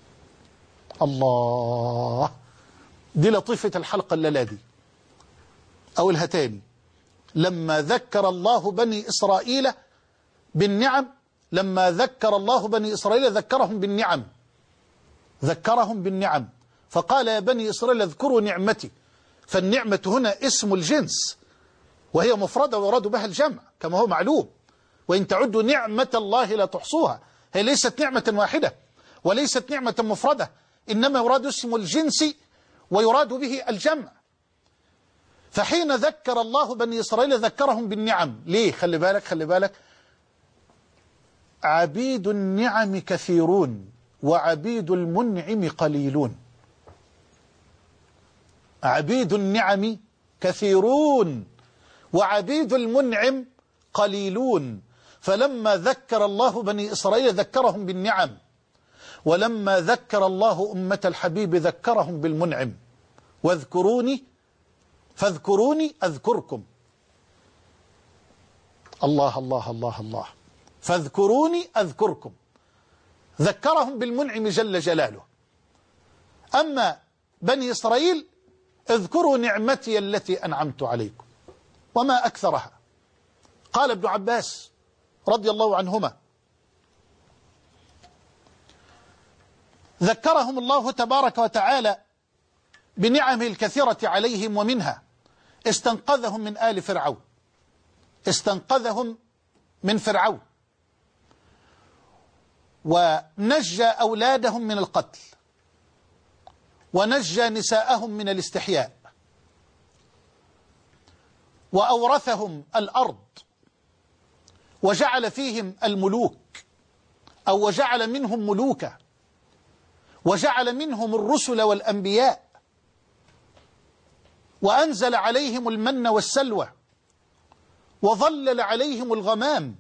الله، دي لطيفة الحلقة الليلة دي. أقولها تاني، لما ذكر الله بني إسرائيل بالنعم لما ذكر الله بني إسرائيل ذكرهم بالنعم فقال يا بني إسرائيل اذكروا نعمتي. فالنعمة هنا اسم الجنس، وهي مفردة ويراد بها الجمع كما هو معلوم، وإن تعدوا نعمة الله لا تحصوها. هي ليست نعمة واحدة وليست نعمة مفردة، إنما يراد اسم الجنس ويراد به الجمع. فحين ذكر الله بني إسرائيل ذكرهم بالنعم. ليه؟ خلي بالك عبيد النعم كثيرون وعبيد المنعم قليلون. عبيد النعم كثيرون وعبيد المنعم قليلون. فلما ذكر الله بني إسرائيل ذكرهم بالنعم، ولما ذكر الله أمة الحبيب ذكرهم بالمنعم. فاذكروني أذكركم. الله الله الله الله. فاذكروني أذكركم، ذكرهم بالمنعم جل جلاله. أما بني إسرائيل اذكروا نعمتي التي أنعمت عليكم وما أكثرها. قال ابن عباس رضي الله عنهما ذكرهم الله تبارك وتعالى بنعمه الكثيرة عليهم، ومنها استنقذهم من آل فرعون، استنقذهم من فرعون، ونجى أولادهم من القتل، ونجى نساءهم من الاستحياء، وأورثهم الأرض، وجعل فيهم الملوك أو وجعل منهم ملوكا، وجعل منهم الرسل والأنبياء، وأنزل عليهم المن والسلوى، وظلل عليهم الغمام،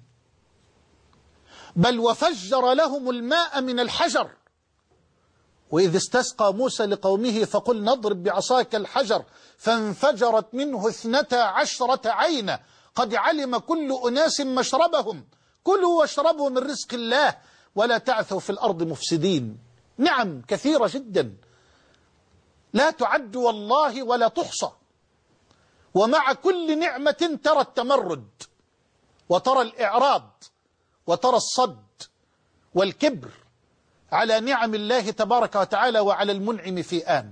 بل وفجر لهم الماء من الحجر. وإذ استسقى موسى لقومه فقل نضرب بعصاك الحجر فانفجرت منه 12 عينا قد علم كل أناس مشربهم كلوا واشربوا من رزق الله ولا تعثوا في الأرض مفسدين. نعم كثيرة جدا لا تعد والله ولا تحصى. ومع كل نعمة ترى التمرد وترى الإعراض وترى الصد والكبر على نعم الله تبارك وتعالى وعلى المنعم في آن.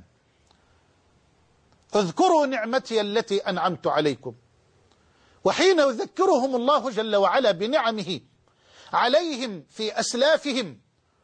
اذكروا نعمتي التي أنعمت عليكم. وحين يذكرهم الله جل وعلا بنعمه عليهم في أسلافهم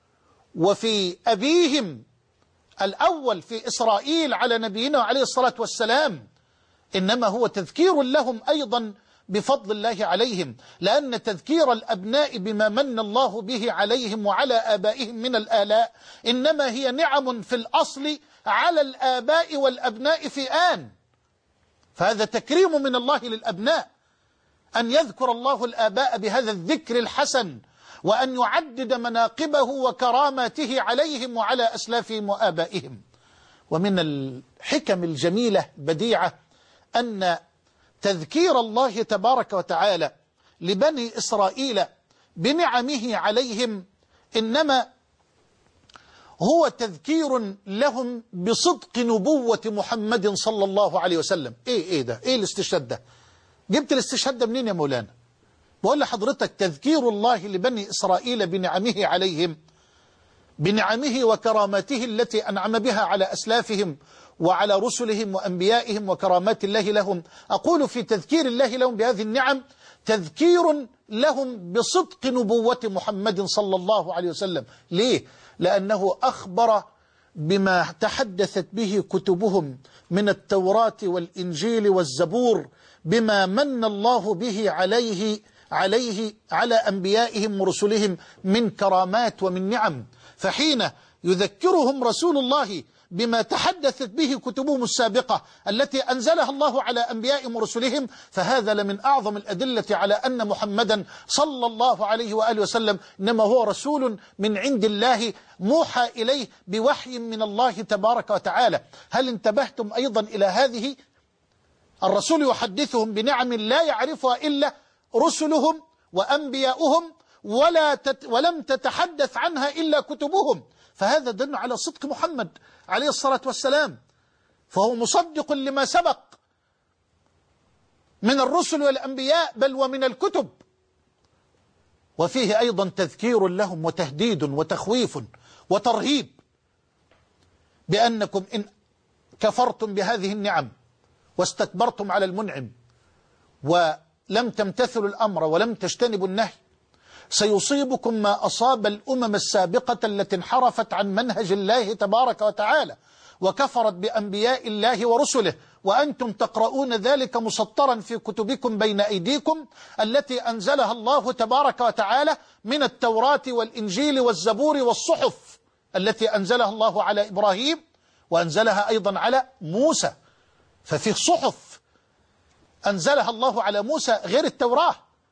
وفي أبيهم الأول في إسرائيل على نبينا عليه الصلاة والسلام، إنما هو تذكير لهم أيضا بفضل الله عليهم، لأن تذكير الأبناء بما من الله به عليهم وعلى آبائهم من الآلاء إنما هي نعم في الأصل على الآباء والأبناء في آن. فهذا تكريم من الله للأبناء أن يذكر الله الآباء بهذا الذكر الحسن، وأن يعدد مناقبه وكراماته عليهم وعلى أسلافهم وآبائهم. ومن الحكم الجميلة بديعة أن تذكير الله تبارك وتعالى لبني إسرائيل بنعمه عليهم إنما هو تذكير لهم بصدق نبوة محمد صلى الله عليه وسلم. إيه ده؟ إيه الاستشهاد ده؟ جبت الاستشهاد ده منين يا مولانا؟ بقول لحضرتك تذكير الله لبني إسرائيل بنعمه عليهم، بنعمه وكراماته التي أنعم بها على أسلافهم وعلى رسلهم وأنبيائهم وكرامات الله لهم. أقول في تذكير الله لهم بهذه النعم تذكير لهم بصدق نبوة محمد صلى الله عليه وسلم. ليه؟ لأنه أخبر بما تحدثت به كتبهم من التوراة والإنجيل والزبور، بما من الله به على أنبيائهم ورسلهم من كرامات ومن نعم. فحين يذكرهم رسول الله بما تحدثت به كتبهم السابقة التي أنزلها الله على أنبيائهم ورسلهم، فهذا لمن أعظم الأدلة على أن محمدا صلى الله عليه وآله وسلم إنما هو رسول من عند الله موحى إليه بوحي من الله تبارك وتعالى. هل انتبهتم أيضا إلى هذه؟ الرسول يحدثهم بنعم لا يعرفها إلا رسلهم وأنبياؤهم ولم تتحدث عنها إلا كتبهم. فهذا دل على صدق محمد عليه الصلاة والسلام، فهو مصدق لما سبق من الرسل والأنبياء بل ومن الكتب. وفيه أيضا تذكير لهم وتهديد وتخويف وترهيب بأنكم إن كفرتم بهذه النعم واستكبرتم على المنعم ولم تمتثلوا الأمر ولم تجتنبوا النهي سيصيبكم ما أصاب الأمم السابقة التي انحرفت عن منهج الله تبارك وتعالى وكفرت بأنبياء الله ورسله، وأنتم تقرؤون ذلك مسطرا في كتبكم بين أيديكم التي أنزلها الله تبارك وتعالى من التوراة والإنجيل والزبور والصحف التي أنزلها الله على إبراهيم وأنزلها أيضا على موسى. ففي صحف أنزلها الله على موسى غير التوراة،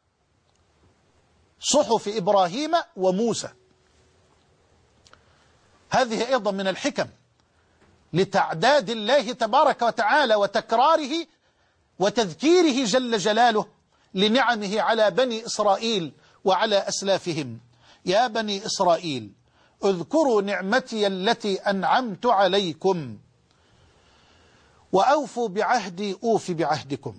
صحف إبراهيم وموسى. هذه أيضا من الحكم لتعداد الله تبارك وتعالى وتكراره وتذكيره جل جلاله لنعمه على بني إسرائيل وعلى أسلافهم. يا بني إسرائيل اذكروا نعمتي التي أنعمت عليكم وأوفوا بعهدي أوف بعهدكم،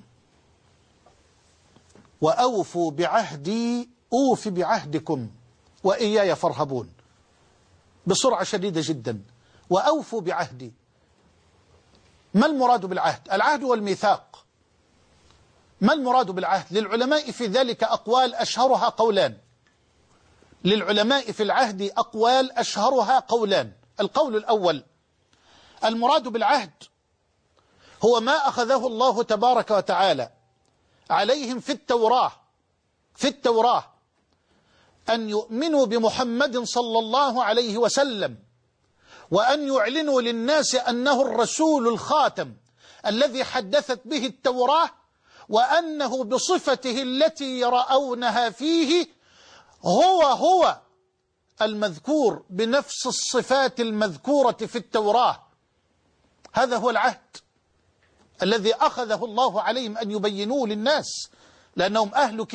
وأوفوا بعهدي أوف بعهدكم وإياي فارهبون. بسرعة شديدة جدا. وأوفوا بعهدي، ما المراد بالعهد؟ العهد والميثاق. ما المراد بالعهد؟ للعلماء في ذلك أقوال أشهرها قولان. للعلماء في العهد أقوال أشهرها قولان. القول الأول: المراد بالعهد هو ما أخذه الله تبارك وتعالى عليهم في التوراة أن يؤمنوا بمحمد صلى الله عليه وسلم، وأن يعلنوا للناس أنه الرسول الخاتم الذي حدثت به التوراة، وأنه بصفته التي يرأونها فيه هو المذكور بنفس الصفات المذكورة في التوراة. هذا هو العهد الذي أخذه الله عليهم أن يبينوه للناس، لأنهم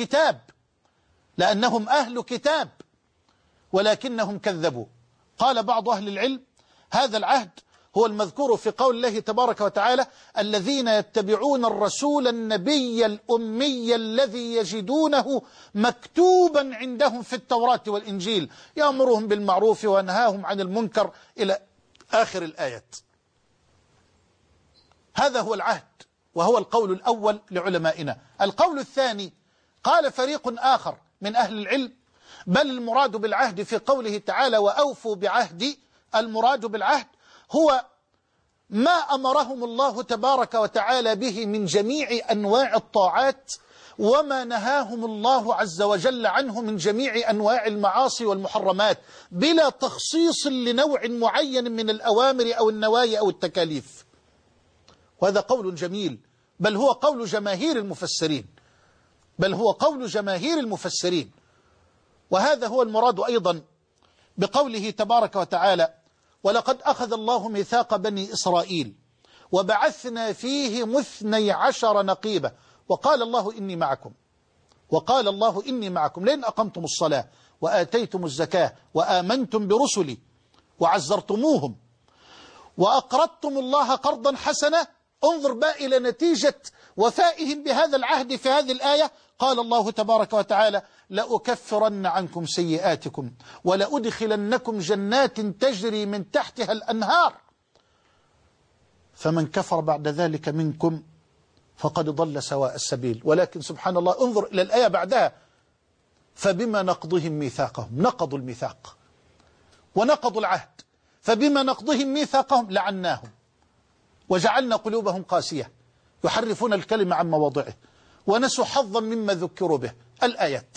أهل كتاب ولكنهم كذبوا. قال بعض أهل العلم: هذا العهد هو المذكور في قول الله تبارك وتعالى: الذين يتبعون الرسول النبي الأمي الذي يجدونه مكتوبا عندهم في التوراة والإنجيل يأمرهم بالمعروف وينهاهم عن المنكر إلى آخر الآيات. هذا هو العهد، وهو القول الأول لعلمائنا. القول الثاني قال فريق آخر من أهل العلم: بل المراد بالعهد في قوله تعالى وأوفوا بعهدي، المراد بالعهد هو ما أمرهم الله تبارك وتعالى به من جميع أنواع الطاعات، وما نهاهم الله عز وجل عنه من جميع أنواع المعاصي والمحرمات، بلا تخصيص لنوع معين من الأوامر أو النواهي أو التكاليف. وهذا قول جميل، بل هو قول جماهير المفسرين. وهذا هو المراد أيضا بقوله تبارك وتعالى: ولقد أخذ الله ميثاق بني إسرائيل وبعثنا فيهم 12 نقيبا وقال الله إني معكم لئن أقمتم الصلاة وآتيتم الزكاة وآمنتم برسلي وعزرتموهم وأقرضتم الله قرضا حسنا. انظر بقى إلى نتيجة وفائهم بهذا العهد في هذه الآية. قال الله تبارك وتعالى: لأكفرن عنكم سيئاتكم ولأدخلنكم جنات تجري من تحتها الأنهار فمن كفر بعد ذلك منكم فقد ضل سواء السبيل. ولكن سبحان الله، انظر إلى الآية بعدها: فبما نقضهم ميثاقهم، نقضوا الميثاق ونقضوا العهد، فبما نقضهم ميثاقهم لعناهم وجعلنا قلوبهم قاسية يحرفون الكلمة عن مواضعه ونسوا حظا مما ذكروا به. الآيات.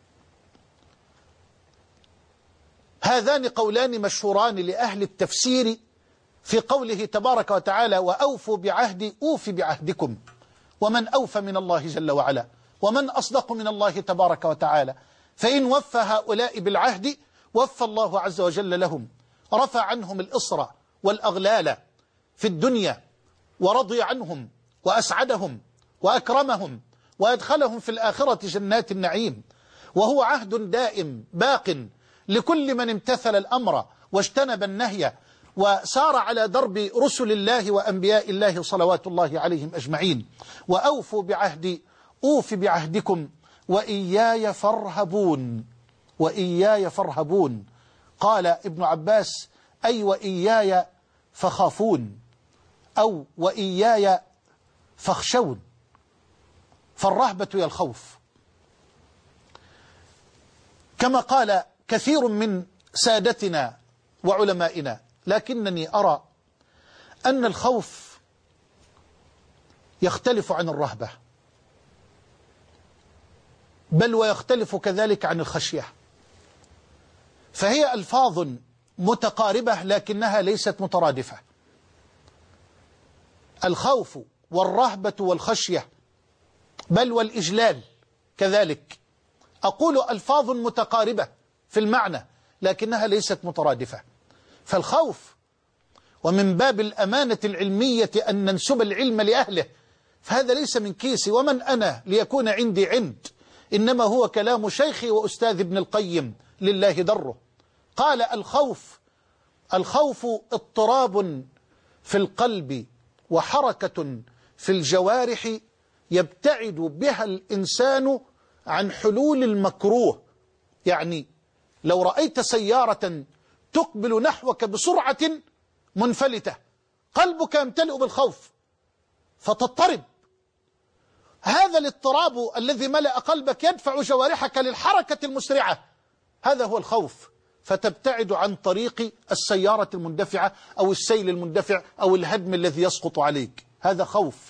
هذان قولان مشهوران لأهل التفسير في قوله تبارك وتعالى: وأوفوا بعهدي أوف بعهدكم. ومن أوفى من الله جل وعلا؟ ومن أصدق من الله تبارك وتعالى؟ فإن وفى هؤلاء بالعهد وفى الله عز وجل لهم، رفع عنهم الإصر والأغلال في الدنيا، ورضي عنهم وأسعدهم وأكرمهم وأدخلهم في الآخرة جنات النعيم. وهو عهد دائم باق لكل من امتثل الأمر واجتنب النهي وسار على درب رسل الله وأنبياء الله صلوات الله عليهم أجمعين. وأوفوا بعهدي أوف بعهدكم وإياي فارهبون. وإياي فارهبون. قال ابن عباس: أي وإياي فخافون، أو وإياي فاخشون. فالرهبة هي الخوف. كما قال كثير من سادتنا وعلمائنا، لكنني أرى أن الخوف يختلف عن الرهبة، بل ويختلف كذلك عن الخشية، فهي ألفاظ متقاربة لكنها ليست مترادفة. الخوف والرهبة والخشية بل والإجلال كذلك، أقول ألفاظ متقاربة في المعنى لكنها ليست مترادفة. فالخوف، ومن باب الأمانة العلمية أن ننسب العلم لأهله، فهذا ليس من كيسي ومن أنا ليكون عندي عند، إنما هو كلام شيخي وأستاذ ابن القيم لله دره. قال: الخوف اضطراب في القلب وحركة في الجوارح يبتعد بها الإنسان عن حلول المكروه. يعني لو رأيت سيارة تقبل نحوك بسرعة منفلتة، قلبك يمتلئ بالخوف فتضطرب. هذا الاضطراب الذي ملأ قلبك يدفع جوارحك للحركة المسرعة، هذا هو الخوف، فتبتعد عن طريق السيارة المندفعة أو السيل المندفع أو الهدم الذي يسقط عليك، هذا خوف.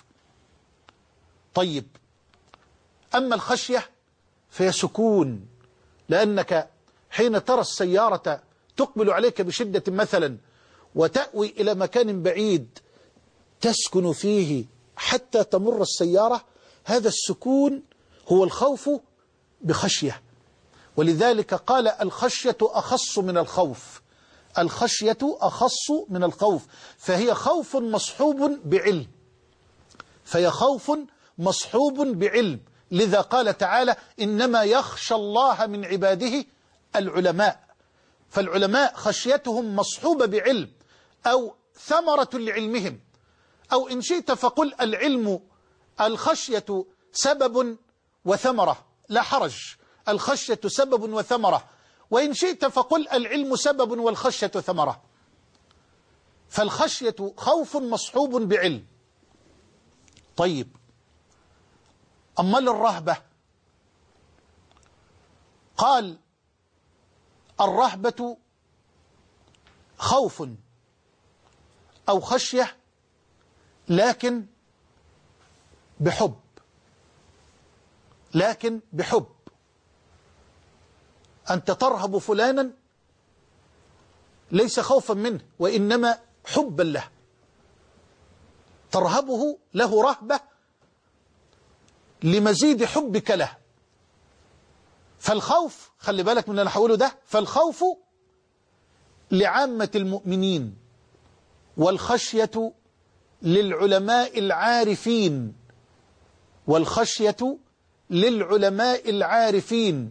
طيب، أما الخشية فهي سكون، لأنك حين ترى السيارة تقبل عليك بشدة مثلا وتأوي إلى مكان بعيد تسكن فيه حتى تمر السيارة، هذا السكون هو الخوف بخشية. ولذلك قال: الخشية أخص من الخوف. الخشية أخص من الخوف، فهي خوف مصحوب بعلم، فهي خوف مصحوب بعلم. لذا قال تعالى: إنما يخشى الله من عباده العلماء. فالعلماء خشيتهم مصحوبة بعلم أو ثمرة لعلمهم، أو إن شئت فقل العلم الخشية سبب وثمرة، لا حرج، الخشية سبب وثمرة، وإن شئت فقل العلم سبب والخشية ثمرة. فالخشية خوف مصحوب بعلم. طيب، أما للرهبة، قال: الرهبة خوف أو خشية لكن بحب، لكن بحب. أنت ترهب فلانا ليس خوفا منه وإنما حبا له، ترهبه له رهبة لمزيد حبك له. فالخوف، خلي بالك من اللي أنا هقوله ده، فالخوف لعامة المؤمنين، والخشية للعلماء العارفين، والخشية للعلماء العارفين،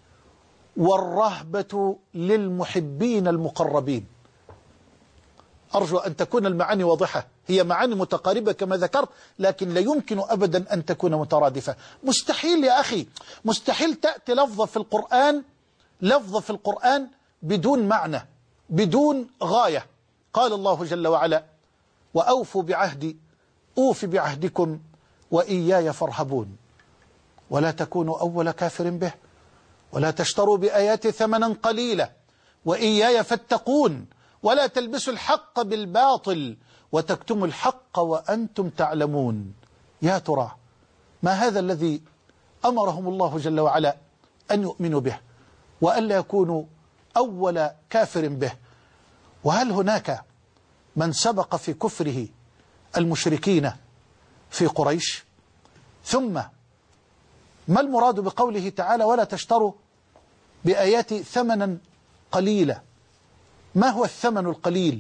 والرهبة للمحبين المقربين. أرجو أن تكون المعاني واضحة، هي معاني متقاربة كما ذكرت، لكن لا يمكن أبدا أن تكون مترادفة. مستحيل يا أخي، مستحيل تأتي لفظة في القرآن بدون معنى، بدون غاية. قال الله جل وعلا: وأوفوا بعهدي أوف بعهدكم وإياي فارهبون ولا تكونوا أول كافر به ولا تشتروا بآياتي ثمنا قليلا وإياي فاتقون ولا تلبسوا الحق بالباطل وتكتموا الحق وأنتم تعلمون. يا ترى ما هذا الذي أمرهم الله جل وعلا أن يؤمنوا به وألا يكونوا أول كافر به؟ وهل هناك من سبق في كفره المشركين في قريش؟ ثم ما المراد بقوله تعالى: ولا تشتروا بآياتي ثمنا قليلا؟ ما هو الثمن القليل؟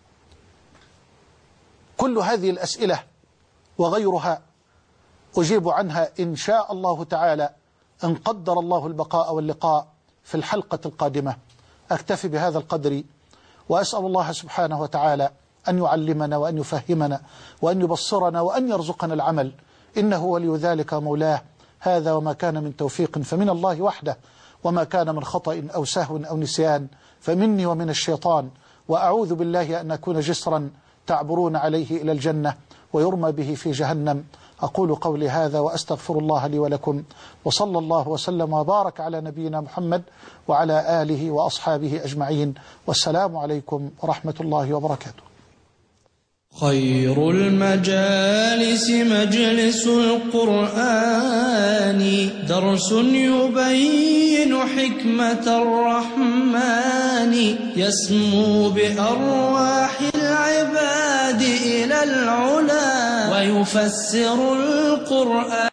كل هذه الأسئلة وغيرها أجيب عنها إن شاء الله تعالى، إن قدر الله البقاء واللقاء في الحلقة القادمة. أكتفي بهذا القدر، وأسأل الله سبحانه وتعالى أن يعلمنا وأن يفهمنا وأن يبصرنا وأن يرزقنا العمل، إنه ولي ذلك مولاه. هذا وما كان من توفيق فمن الله وحده، وما كان من خطأ أو سهو أو نسيان فمني ومن الشيطان، وأعوذ بالله أن أكون جسرا تعبرون عليه إلى الجنة ويرمى به في جهنم. أقول قولي هذا وأستغفر الله لي ولكم، وصلى الله وسلم وبارك على نبينا محمد وعلى آله وأصحابه أجمعين، والسلام عليكم ورحمة الله وبركاته. خير المجالس مجلس القرآن، درس يبين حكمة الرحمن، يسمو بأرواح العباد إلى العلا ويفسر القرآن.